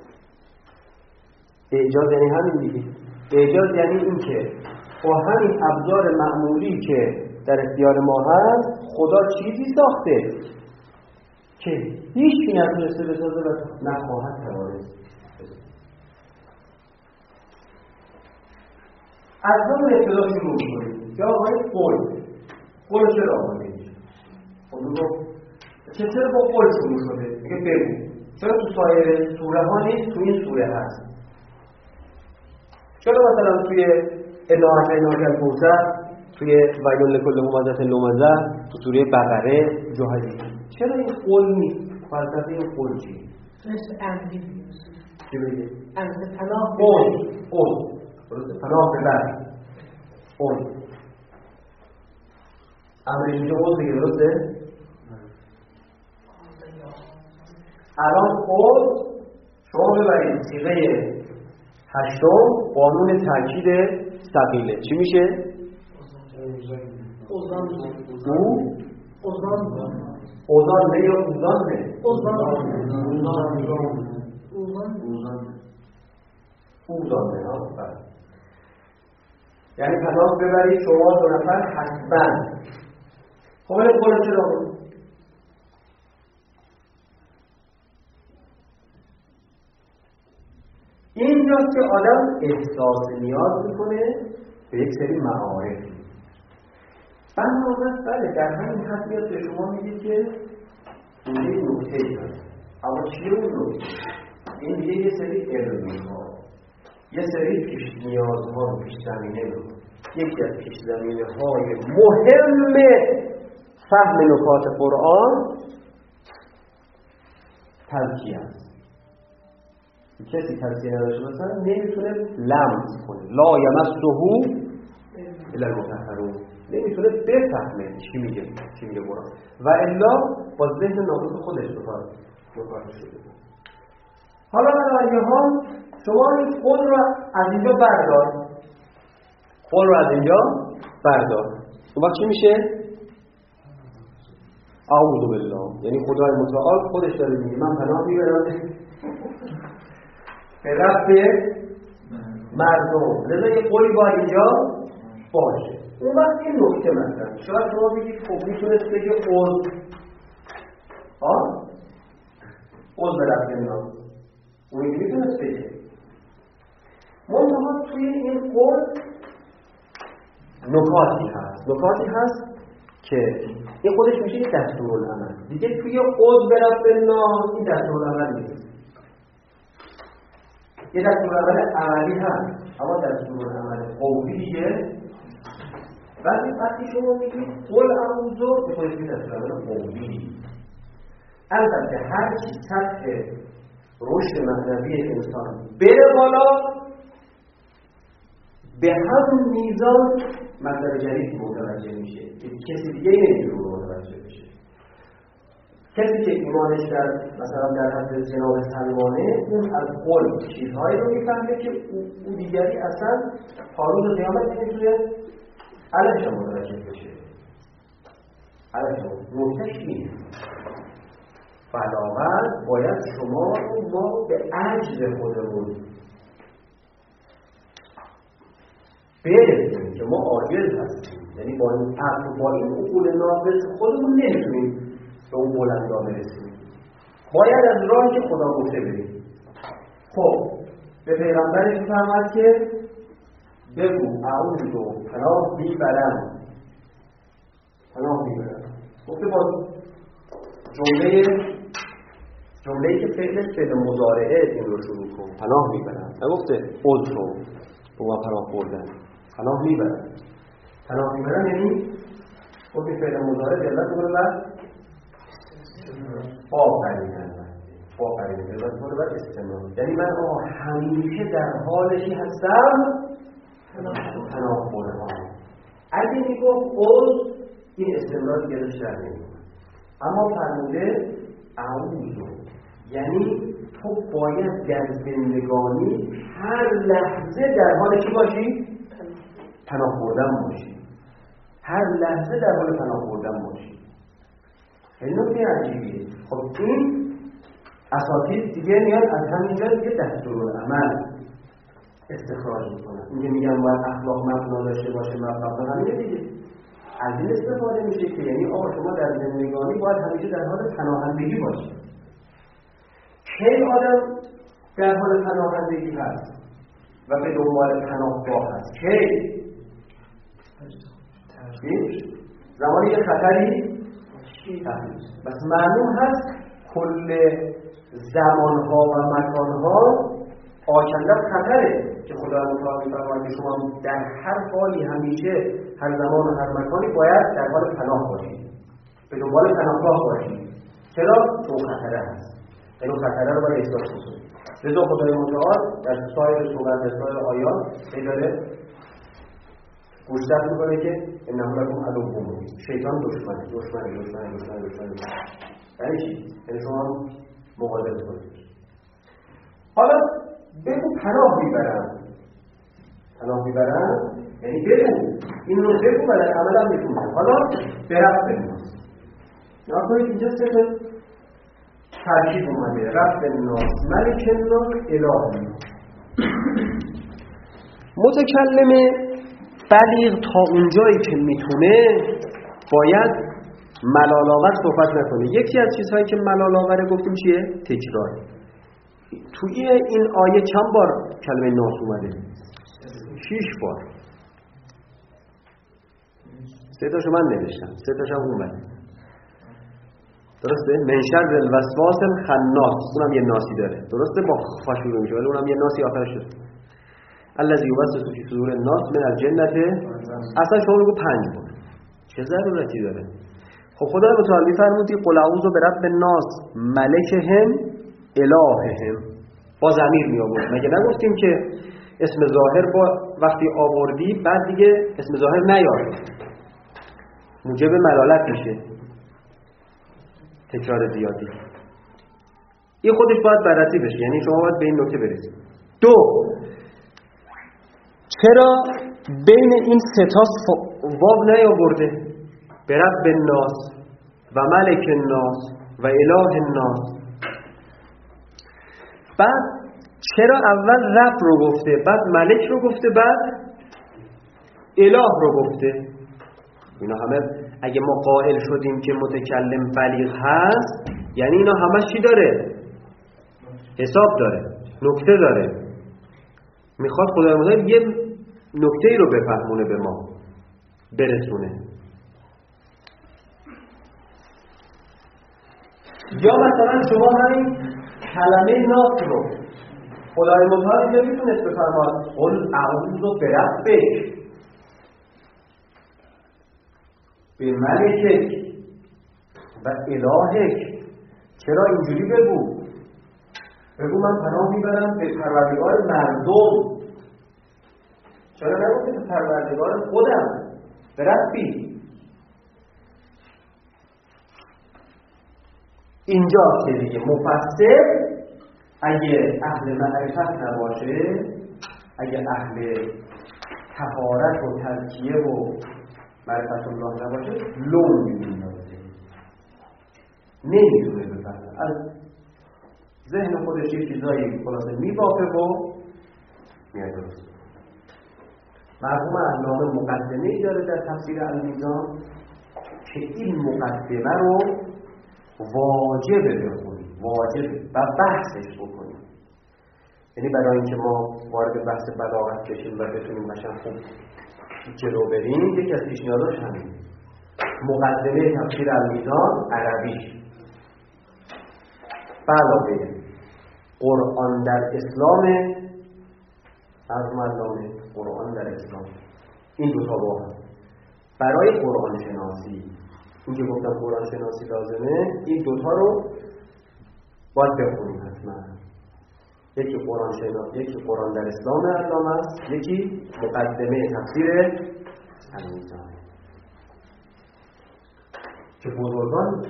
Speaker 1: اعجاز یعنی همین دیگه. اعجاز یعنی این که با همین ابزار معمولی که در اختیار ما هست خدا چیزی ساخته که هیچ کی نتونسته بسازه و نخواهد توانست. از همون ابتدا شروع کنید یا آقای قول قول چرا آمده؟ که چرا با قول شروع شده؟ میگه بگو چرا تو سایر سوره ها نیست، تو این سوره هست. چرا مثلا توی الهه الهه الکوثر، توی ویل لکل همزه لمزه، تو سوره بقره جاهدی چرا این قول نیست؟ فلسفه این قول چیه؟
Speaker 2: مثل امری
Speaker 1: چی بگه؟
Speaker 2: امری پناه
Speaker 1: قول قول درسته؟ پناه ببر قول امر اینجا قول دیگه درسته؟ الان قول شما ببرید صیغه هشتم قانون تاکید ثقیله چی میشه؟
Speaker 2: اوزان
Speaker 1: او
Speaker 2: اوزان
Speaker 1: اوزان نه یا اوزان نه؟
Speaker 2: اوزان
Speaker 1: اوزان اوزان نه ها. یعنی پناه ببرید شما دو نفر حتما. خب ولی قول چرا بود؟ اینجاست که آدم احساس نیاز میکنه به یک سری معارف. بنابراین بله در همین حد میاد به شما میگه که اینجا یک نکته‌ای هست. اما چیه اون نکته؟ این دیگه یه سری علمی ها، یه سری پیش نیازها و پیش زمینه رو. یکی از پیش زمینه های مهم فهم نکات قرآن تزکیه است. کسی تزکیه نداشته مثلا نمیتونه لمس کنه، لا یمسه الا المطهرون، نمیتونه بفهمه چی میگه چی میگه قرآن و الا با ذهن ناقص خودش بخواد متوجه شده. حالا در یه حال شما این خود رو از اینجا بردار، خود رو از اینجا بردار، اون وقت چی میشه؟ اعوذ بالله، یعنی خدای متعال خودش داره میگه من پناه میبرم به رب مردم، لذا یه قولی باید اینجا باشه. اون وقت این نکته مثلا شاید شما بگید خب میتونست بگه قول ها قول به رب اینا، اون این میتونست بگه منطقه توی این قول نکاتی هست نکاتی هست که این خودش میشه یک دستورالعمل دیگه. توی قول به رب اینا این دستورالعمل نیست، یه دستورالعمل عملی هست اما دستورالعمل قولی دیگه. ولی وقتی شما میگید قول اعوذ به خودش میشه دستورالعمل قولی. البته هر چی سطح رشد معنوی انسان بره بالا به همون میزان مطلب جدید متوجه میشه که کسی دیگه نمیتونه متوجه بشه. کسی که ایمانش در مثلا در حد جناب سلمانه اون از قول چیزهایی رو میفهمه که اون دیگری اصلا تا روز قیامت نمیتونه علیهش متوجه بشه. علیهش نکتهش اینه بنابراین باید شما رو ما به عجز خودمون برسیم که ما عاجز هستیم، یعنی با این عقل با این عقول ناقص خودمون نمیتونیم به اون بلندا برسیم، باید از راهی که خدا گفته بریم. خب به پیغمبرش فرمود که بگو اعوذ و پناه میبرم پناه میبرم گفته با جمله جمله‌ای که فعلش فعل مضارعه این رو شروع کن، پناه میبرم، نگفته ادعو به ما پناه بردن، پناه میبرم. پناه میبرم یعنی گفته فعل مضارع دلت کنه و آفرینن آفرینن دلت کنه و استمرار، یعنی من آه همیشه در حالشی هستم پناه بردن. اگه میگفت اوز این استمرار گرش در نمی‌کنه، اما فرموده اعوذ یعنی تو باید در زندگانی هر لحظه در حال چی باشی؟ پناه بردن باشی. هر لحظه در حال پناه بردن باشی. این نکته عجیبیه. خب این اساتید دیگه میاد از همینجا دیگه دستورالعمل استخراج میکنن. اینکه میگن باید اخلاق مبنا داشته باشه، مبنا همینه دیگه. از این استفاده میشه که یعنی آقا شما در زندگانی باید همیشه در حال پناهندگی باشید. کی آدم در حال پناهندگی هست و به دنبال پناهگاه هست؟ کی؟ زمانی یه خطری هست. بس معلوم هست کل زمانها و مکانها آکنده خطره که خدا متعال می‌فرماید که شما در هر حالی همیشه هر زمان و هر مکانی باید در حال پناه باشید، به دنبال پناهگاه باشید. چرا؟ چون خطره هست. این خطره رو باید احساس کنید. لذا خدای متعال در سایر سورات در سایر آیات داره گوشزد میکنه که انه لکم عدو مبین، شیطان دشمنه دشمنه دشمنه دشمنه دشمنه. یعنی چی؟ یعنی شما مقابله کنید. حالا بگو پناه میبرم. پناه میبرم یعنی بگو این رو بگو و در عمل هم میکنم. حالا برفت بگو نها کنید اینجا سه ترکیب اومده: رب الناس، ملک الناس، اله الناس. متکلم بلیغ تا اونجایی که میتونه باید ملال‌آور صحبت نکنه. یکی از چیزهایی که ملال‌آوره گفتیم چیه؟ تکرار. توی این آیه چند بار کلمه ناس اومده؟ شیش بار. سه تاشو من نوشتم، سه تاشو هم اومده. درسته؟ من شر الوسواس الخناس، اونم یه ناسی داره. درسته؟ با خ شروع میشه ولی اونم یه ناسی آخرش شده. الذی یوسوس فی صدور الناس من الجنة. اصلا شما بگو پنج بار. چه ضرورتی داره؟ خب خدای متعال می‌فرمودی قل اعوذ برب الناس ملکهم الههم، با ضمیر می آورد. مگه نگفتیم که اسم ظاهر با وقتی آوردی بعد دیگه اسم ظاهر نیار، موجب ملالت میشه، تکرار زیادی. این خودش باید بررسی بشه، یعنی شما باید به این نکته برسید. دو، چرا بین این سه تا واو نیاورده؟ برب الناس و ملک الناس و اله الناس. بعد چرا اول رب رو گفته، بعد ملک رو گفته، بعد اله رو گفته؟ اینا همه اگه ما قائل شدیم که متکلم بلیغ هست، یعنی اینا همه چی داره؟ حساب داره، نکته داره. میخواد خدای متعال یه نکته ای رو بفهمونه، به ما برسونه. یا مثلا شما همین کلمه ناس رو خدای متعال نمیتونست بفرماد قل اعوذ بربک به ملکک و الهک. چرا اینجوری بگو؟ بگو من پناه میبرم به پروردگار مردم. چرا نگو به پروردگار خودم، به ربی؟ اینجا که دیگه مفسر اگه اهل معرفت نباشه، اگه اهل طهارت و تزکیه و معرفت الله نباشه، لون می‌اندازه، نمیتونه بفهمه. از ذهن خودش یه چیزایی خلاصه میبافه و میاد درست. مرحوم علامه مقدمه‌ای داره در تفسیر المیزان که این مقدمه رو واجبه بخونیم، واجبه و بحثش بکنیم. یعنی برای اینکه ما وارد بحث بلاغت بشیم و بتونیم مثلا خوب جلو بریم، یکی از پیشنهاداش همین مقدمه تفسیر المیزان عربیش علاوه قرآن در اسلام، از علامه قرآن در اسلام، این دو تا با هم برای قرآن شناسی، این که گفتم قرآن شناسی لازمه، این دوتا رو باید بخونیم حتما. یکی قرآن شناسی، یکی قرآن در اسلام علامه است، یکی مقدمه تفسیر المیزان که بزرگان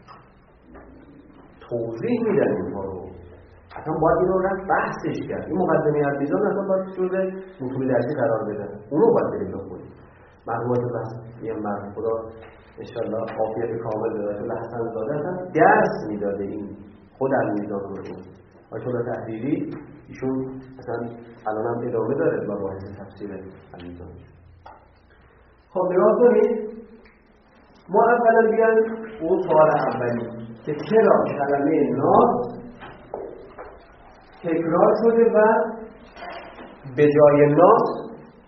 Speaker 1: توضیح میدن اینها رو. اصلا باید این رو رفت بحثش کرد. این مقدمه المیزان اصلا باید شده مطلوب درسی قرار بدن، اونو باید بریم بخونیم. مرحومت بحث یه مرد خدا انشاءالله عافیت کامل داده تو حسن زاده اصلا درس میداده این خود المیزان رو رو آیت تحریری. ایشون اصلا الان هم ادامه داره با باحث تفسیر المیزان. خب نگاه کنید، ما اولا بیان اون سوال اولی که چرا کلمه ناس تکرار شده و به جای ناس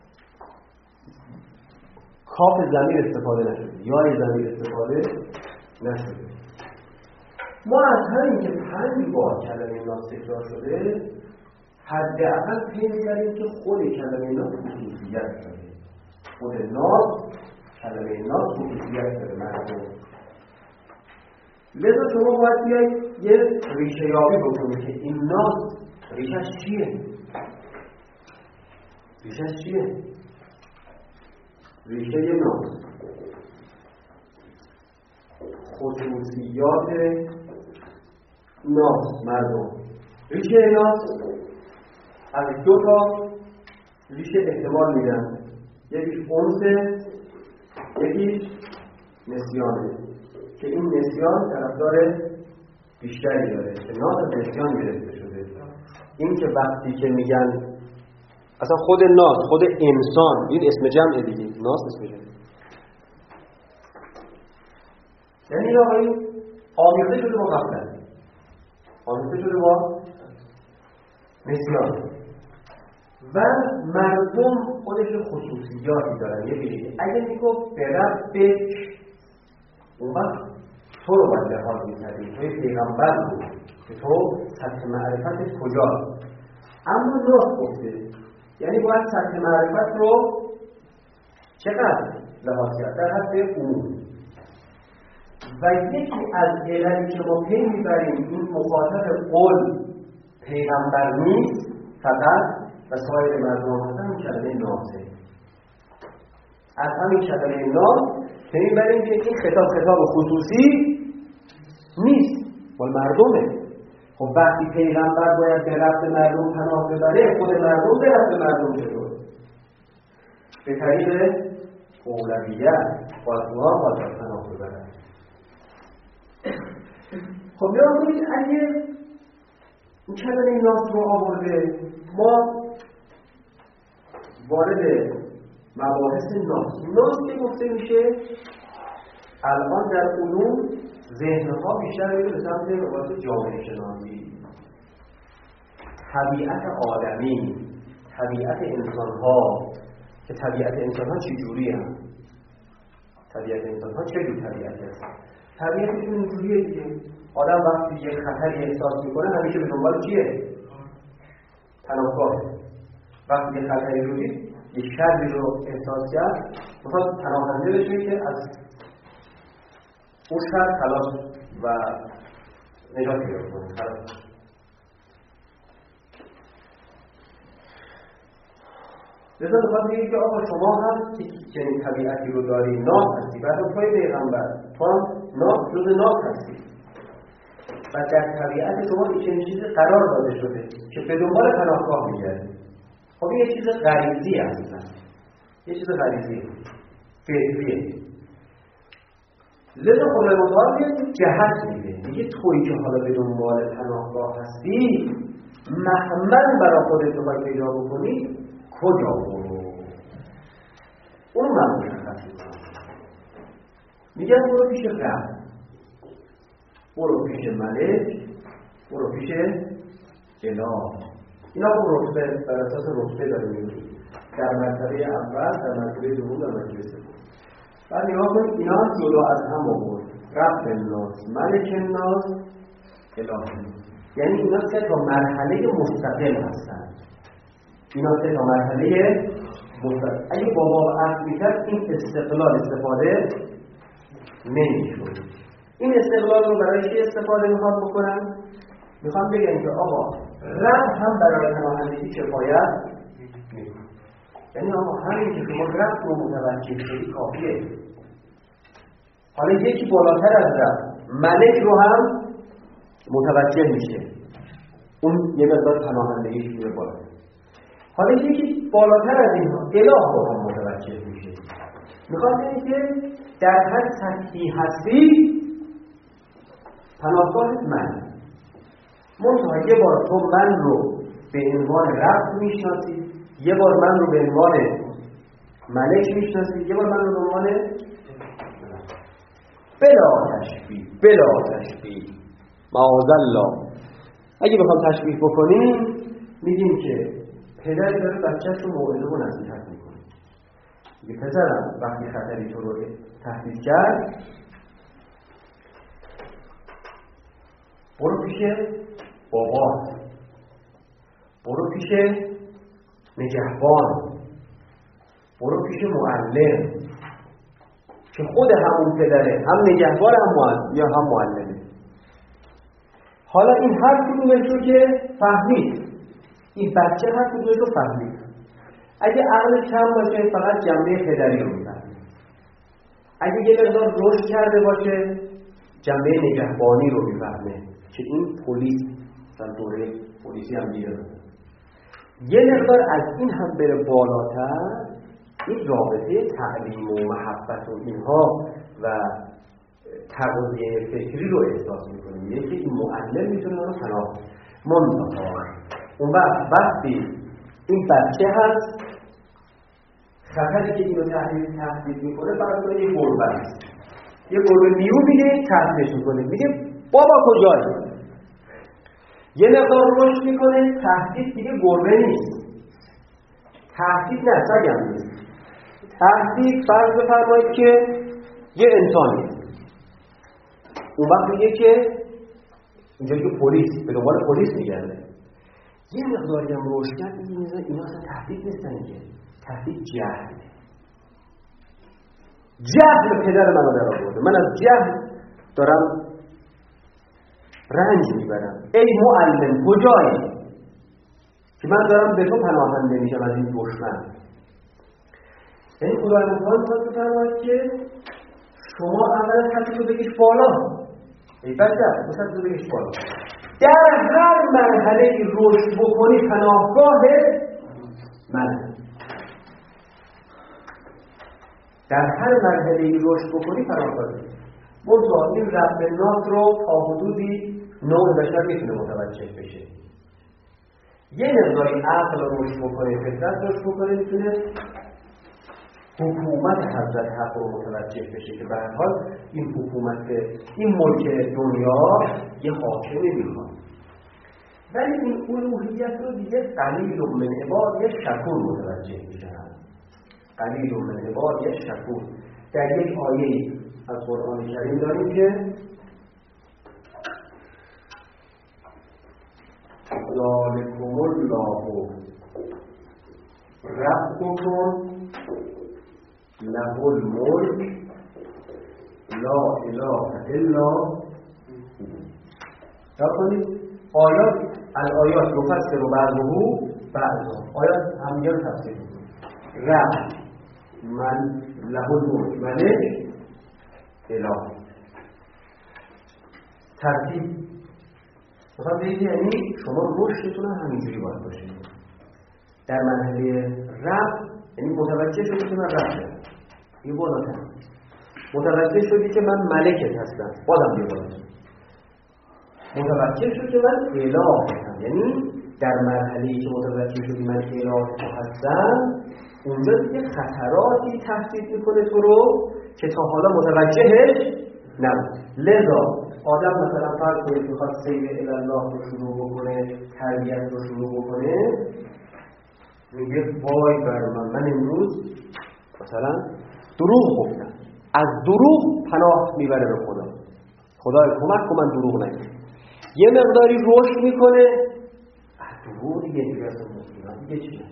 Speaker 1: کاف ضمیر استفاده نشده، یا ضمیر استفاده نشده. ما از همین که پنج بار کلمه ناس تکرار شده حداقل پی می‌بریم که خود کلمه ناس خصوصیت داره. خود ناس کلمه ناس خصوصیت داره مردم. لذا شما باید بیایید یه ریشه یابی بکنید که این ناس ریشهش چیه؟ ریشهش چیه؟ ریشه ناس خصوصیات ناس مردم. ریشه ناس از دو تا ریشه احتمال میدن، یکیش انسه، یکیش نسیانه، که این نسیان طرفدار بیشتری داره که ناس از نسیان گرفته شده. این که وقتی که میگن اصلا خود ناس، خود انسان، این اسم جمع دیگه، ناس اسم جمع، یعنی آقایی آمیخته شده با غفلت، آمیخته شده با نسیان. و مردم خودش خصوصیاتی دارن. یه بیدید اگه میگفت به ربش، اون وقت تو رو باید لحاظ میکردی، توی پیغمبر بود که تو سطح معرفتت کجاست. اما ناس گفته یعنی باید سطح معرفت رو چقدر لحاظ کرد؟ در حد اون. و یکی از عللی که ما پی میبریم این مخاطب قول پیغمبر نیست فقط و سایر مردم هستن، این کلمه ناسه. از همین کلمه ناس پی میبریم که این خطاب خطاب خصوصی نیست، مال مردمه. خب وقتی پیغمبر باید به رب مردم پناه ببره، خود مردم به رب مردم چطور؟ به طریق اولویت خواستوها باید پناه ببرن. خب یا کنید اگه این کلمه ناس رو آورده، ما وارد مباحث ناس ناس که گفته میشه الان در علوم ذهنها بیشتر میره به سمت مباحث جامعه شناسی، طبیعت آدمی، طبیعت انسانها، که طبیعت انسانها چی جوری هم؟ طبیعت انسانها چه جور طبیعت هست؟ طبیعتشون اینجوریه دیگه. آدم وقتی یه خطری احساس میکنه همیشه به دنبال چیه؟ پناهگاهه. وقتی یه خطری رو دید، یه شری رو احساس کرد، میخواد پناهنده بشه که از اون شر خلاص و نجات پیدا کنه. لذا میخواد بگید که آقا شما هم چنین طبیعتی رو داری، ناس هستی، بعد توی پیغمبر تو هم ناس جز ناس هستی و در طبیعت شما چنین چیزی قرار داده شده که به دنبال پناهگاه میگردی. خب این یه چیز غریزی هست، یه چیز غریزی فطریه. لذا خدای متعال یه جهت میده، میگه تویی که حالا به دنبال پناهگاه هستی، محمل برای خودت بخوای پیدا بکنی، کجا برو؟ اون من مشخص میکنم. میگم برو پیش رب، برو پیش ملک، برو پیش اله. اینا اون رتبه بر اساس رتبه داره میگیم، در مرتبه اول، در مرتبه دوم، در مرتبه سوم. بعد نگاه کنید اینا جدا از هم آورد. رب الناس، ملک الناس، اله الناس. یعنی اینا سه تا مرحله مستقل هستن. اینا سه تا مرحله مستقل. اگه بابا عرض میکرد این استقلال استفاده نمیشود. این استقلال رو برای چی استفاده میخواد بکنن؟ میخوام بگم که آقا رب هم برای پناهندگی کفایت میکنه. یعنی آقا همین که شما رب رو متوجه شدی کافیه. حالا یکی بالاتر از رب ملک رو هم متوجه میشه، اون یه مقدار پناهندگیش میره بالا. حالا یکی بالاتر از اینها اله رو هم متوجه میشه. میخواد بگه که در هر سطحی هستی پناهگاهت من. منتها یه بار تو من رو به عنوان رب میشناسی، یه بار من رو به عنوان ملک میشناسی، یه بار من رو به عنوان بلا تشبیه. بلا تشبیه معاذالله. اگه بخوام تشبیه بکنیم میگیم که پدر داره بچه‌ش رو موعظه و نصیحت میکنه. میگه پسرم وقتی خطری تو رو تهدید کرد برو پیش بابات، برو پیش نگهبان، برو پیش معلم که خود همون پدره، هم نگهبان هم معلم یا هم معلمه. حالا این هر کدومش رو که فهمید، این بچه هر کدومش رو فهمید. اگه عقل کم باشه فقط جنبه پدری رو میفهمه. اگه یه مقدار رشد کرده باشه جنبه نگهبانی رو میفهمه که این پلیس در دوره پلیسی هم میره. یه مقدار از این هم بره بالاتر، این رابطه تعلیم و محبت و اینها و تغذیه فکری رو احساس میکنیم. یکی این معلم میتونه رو پناه منتها اون وقت وقتی این بچه هست خطری که اینو تحلیل تحلیل میکنه فقط کنه یه گربه هست، یه گربه میو میگه تحلیلش میکنه، میگه بابا کجایی؟ یه مقدار رشد میکنه، تهدید دیگه گربه نیست، تهدید نه سگم نیست، تهدید فرض بفرمایید که یه انسانی اون وقت میگه که اینجا که پلیس به دنبال پلیس میگرده، یه مقداری هم رشد کرد میگه اینا اصلا تهدید نیستن، که تهدید جهل، جهل پدر منو در آورده، من از جهل دارم رنج میبرم. ای معلم کجایی که من دارم به تو پناهنده میشم از این دشمن. یعنی خدای متعال میخواد بفرماید که شما اولا حدی رو بگیش بالا، ای بچه مثلا رو بگیش بالا، در هر مرحله رشد بکنی پناهگاه من، در هر مرحله رشد بکنی پناهگاه من. منطقه این رب ناس رو تا حدودی نوع بشر میتونه متوجه بشه. یه مقداری عقل رشد بکنه، فطرت رشد بکنه، میتونه حکومت حضرت حق رو متوجه بشه که به هر حال این حکومت، این ملک دنیا یه حاکمی میخواد. ولی این الوهیت رو دیگه قلیل من عباد شکور متوجه میشن. قلیل من عباد شکور. در یک آیه از قرآن کریم داریم که ذالکم الله ربکم له الملک لا اله الا هو. یا کنید آیات الآیات مفسر و بعضه بعضا، آیات هم یاد تفسیر کنید. رب من له الملک ملک اله، ترتیب مثلا بگید یعنی شما رشدتون هم همینجوری باید باشه. در مرحله رب یعنی متوجه شدی که من رب شدم، یه بالاتر. متوجه شدی که من ملکت هستم، بازم یه بالاتر. متوجه شدی که من اله هستم، یعنی در مرحله‌ای که متوجه شدی من اله هستم، اونجا دیگه خطراتی تهدید میکنه تو رو که تا حالا متوجهش نبود. لذا آدم مثلا فرض کنید میخواد سیر الله رو شروع بکنه، تربیت رو شروع بکنه، میگه وای بر من، من امروز مثلا دروغ گفتم، از دروغ پناه میبره به خدا، خدای کمک کن من دروغ نگم. یه مقداری رشد میکنه، دروغ دیگه دیگه از اون دیگه چیه؟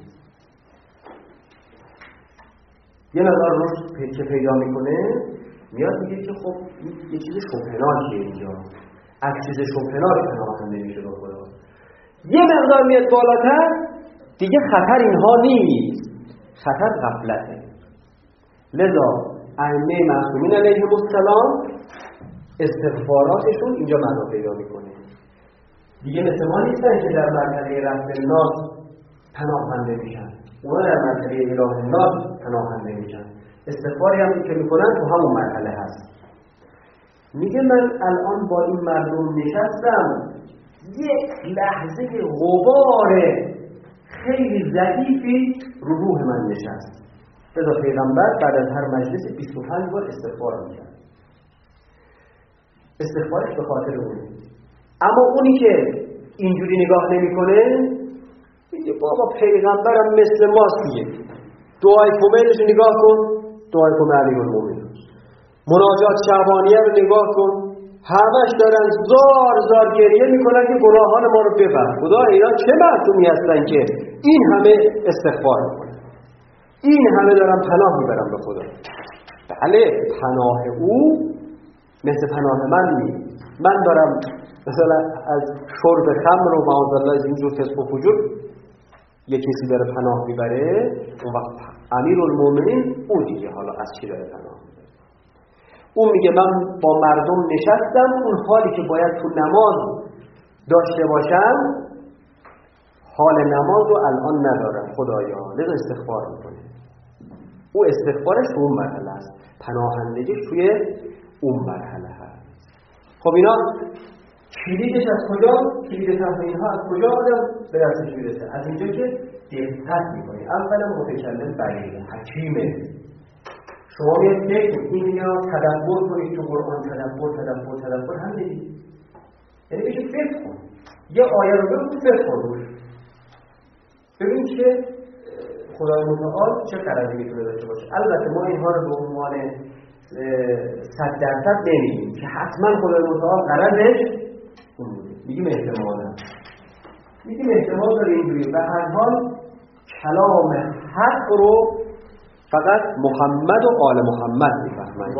Speaker 1: یه مقدار رشد که پیدا میکنه، میاد میگه که خب یه چیز شبهناکیه اینجا، از چیز شبهناک پناهنده نمیشه به خدا. یه مقدار میاد بالاتر، دیگه خطر اینها نیست، خطر غفلته. لذا ائمه معصومین علیهم السلام استغفاراتشون اینجا معنا پیدا میکنه. دیگه مثل ما نیستن که در مرحله رفع الناس پناهنده میشن، اونا در مرحله اله الناس پناهنده میشن. استغفاری هم که میکنن تو همون مرحله هست. میگه من الان با این مردم نشستم، یک لحظه غبار خیلی ضعیفی رو روح من نشست. لذا پیغمبر بعد از هر مجلس بیست و پنج بار استغفار میکرد. استغفارش به خاطر اونه. اما اونی که اینجوری نگاه نمیکنه، میگه بابا پیغمبرم مثل ماست دیگه، دعای کمیلش نگاه کن، دعای کمیل علی المومنین، مناجات شعبانیه رو نگاه کن، همش دارن زار زار گریه میکنن که گناهان ما رو ببر. خدا اینا چه معصومی هستن که این همه استغفار میکنن، این همه دارن پناه میبرن به خدا. بله پناه او مثل پناه من نیست. من دارم مثلا از شرب خمر و معاذالله از اینجور کسب و فجور یک کسی داره پناه میبره، اون وقت امیرالمومنین اون دیگه حالا از چی داره پناه میبره؟ اون میگه من با مردم نشستم، اون حالی که باید تو نماز داشته باشم، حال نماز رو الان ندارم خدایا، لذا استغفار میکنه. او استغفارش تو اون مرحله است، پناهندگیش توی اون مرحله هست. خب اینا کلیدش از کجا؟ کلید تمرین ها از کجا آدم به دستش میرسه؟ از اینجا که دقت میکنی. اولا متکلم بلیغ حکیمه. شما میاد فکر این یا تدبر کنید تو قرآن، تدبر تدبر تدبر هم دیدید. یعنی بشه فکر کن. یه آیه رو بگو بخون ببین که خدای متعال چه غرضی میتونه داشته باشه. البته ما اینها رو به عنوان صد درصد نمیگیم که حتما خدای متعال غرضش اون بوده، میگیم احتمالا، میگیم احتمال داره اینجوری. به هر حال کلام حق رو فقط محمد و آل محمد میفهمند.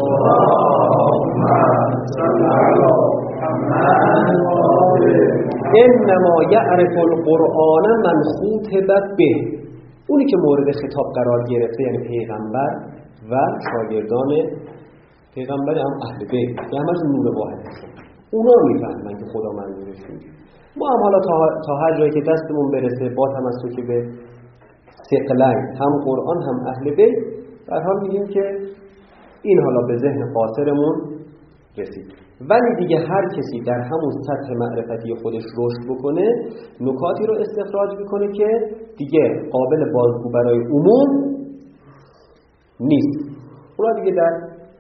Speaker 1: انما یعرف القرآن من خاطب به، اونی که مورد خطاب قرار گرفته یعنی پیغمبر و شاگردان پیغمبر هم اهل بیت، که همش نور واحد هستن، اونا میفهمن که خدا منظورش چیه. ما هم حالا تا, تا هر جایی که دستمون برسه با تمسک به ثقلین، هم قرآن هم اهل بیت، در حال میگیم که این حالا به ذهن قاصرمون رسید. ولی دیگه هر کسی در همون سطح معرفتی خودش رشد بکنه، نکاتی رو استخراج میکنه که دیگه قابل بازگو برای عموم نیست. اونا دیگه در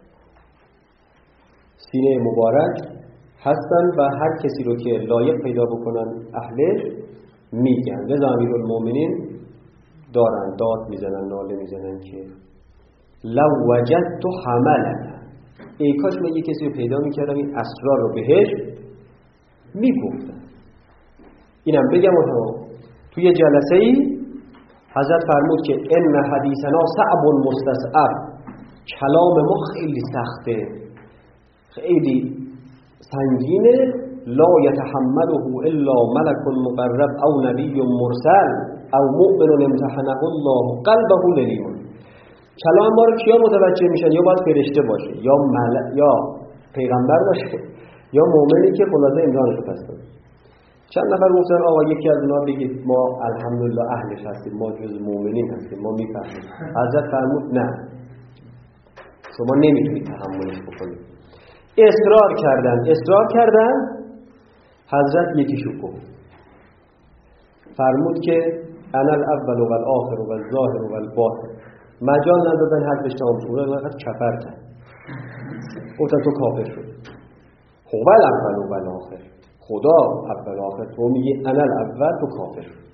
Speaker 1: سینه مبارک هستن و هر کسی رو که لایق پیدا بکنن اهلش میگن. لذا امیرالمومنین دارن داد میزنن، ناله میزنن که لو وجدت حملنا، ای کاش من یه کسی رو پیدا میکردم این اسرار رو بهش میگفتم. اینم بگم و توی جلسه ای حضرت فرمود که ان حدیثنا صعب مستصعب، کلام ما خیلی سخته، خیلی سنگینه، لا یتحمله الا ملک مقرب او نبی مرسل او مؤمن امتحنه الله قلبه للیون. کلام ما رو کیا متوجه میشن؟ یا باید فرشته باشه، یا ملک، یا پیغمبر باشه، یا مؤمنی که خلاصه امتحانش رو پس داده. چند نفر گفتن آقا یکی از اونا بگید ما الحمدلله اهلش هستیم، ما جز مؤمنین هستیم، ما میفهمیم. حضرت فرمود نه، شما نمیتونید تحملش بکنید. اصرار کردن اصرار کردن حضرت یکیشو گفت، فرمود که انا الاول و الاخر و الظاهر و الباطن. مجال ندادن حرفش تمام شد، فقط کفر کرد، گفتن تو کافر شد. خب الاول و الاخر، خدا اول و آخر، تو میگی انا الاول، تو کافر شد.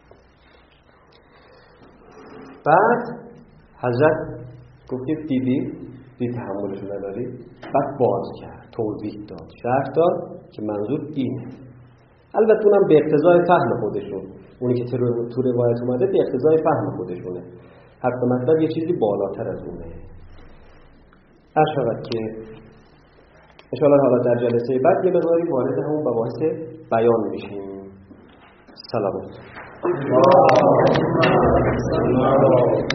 Speaker 1: بعد حضرت گفت دیدی دید تحملش نداری، بعد باز کرد، توضیح داد، شرح داد که منظور اینه. البته اونم به اقتضای فهم خودشون، اونی که تو روایت اومده به اقتضای فهم خودشونه، حتی مطلب یه چیزی بالاتر از اونه. اشارت که انشاءالله حالا در جلسه بعد یه مقداری وارد همون مباحث بیان میشیم. سلام.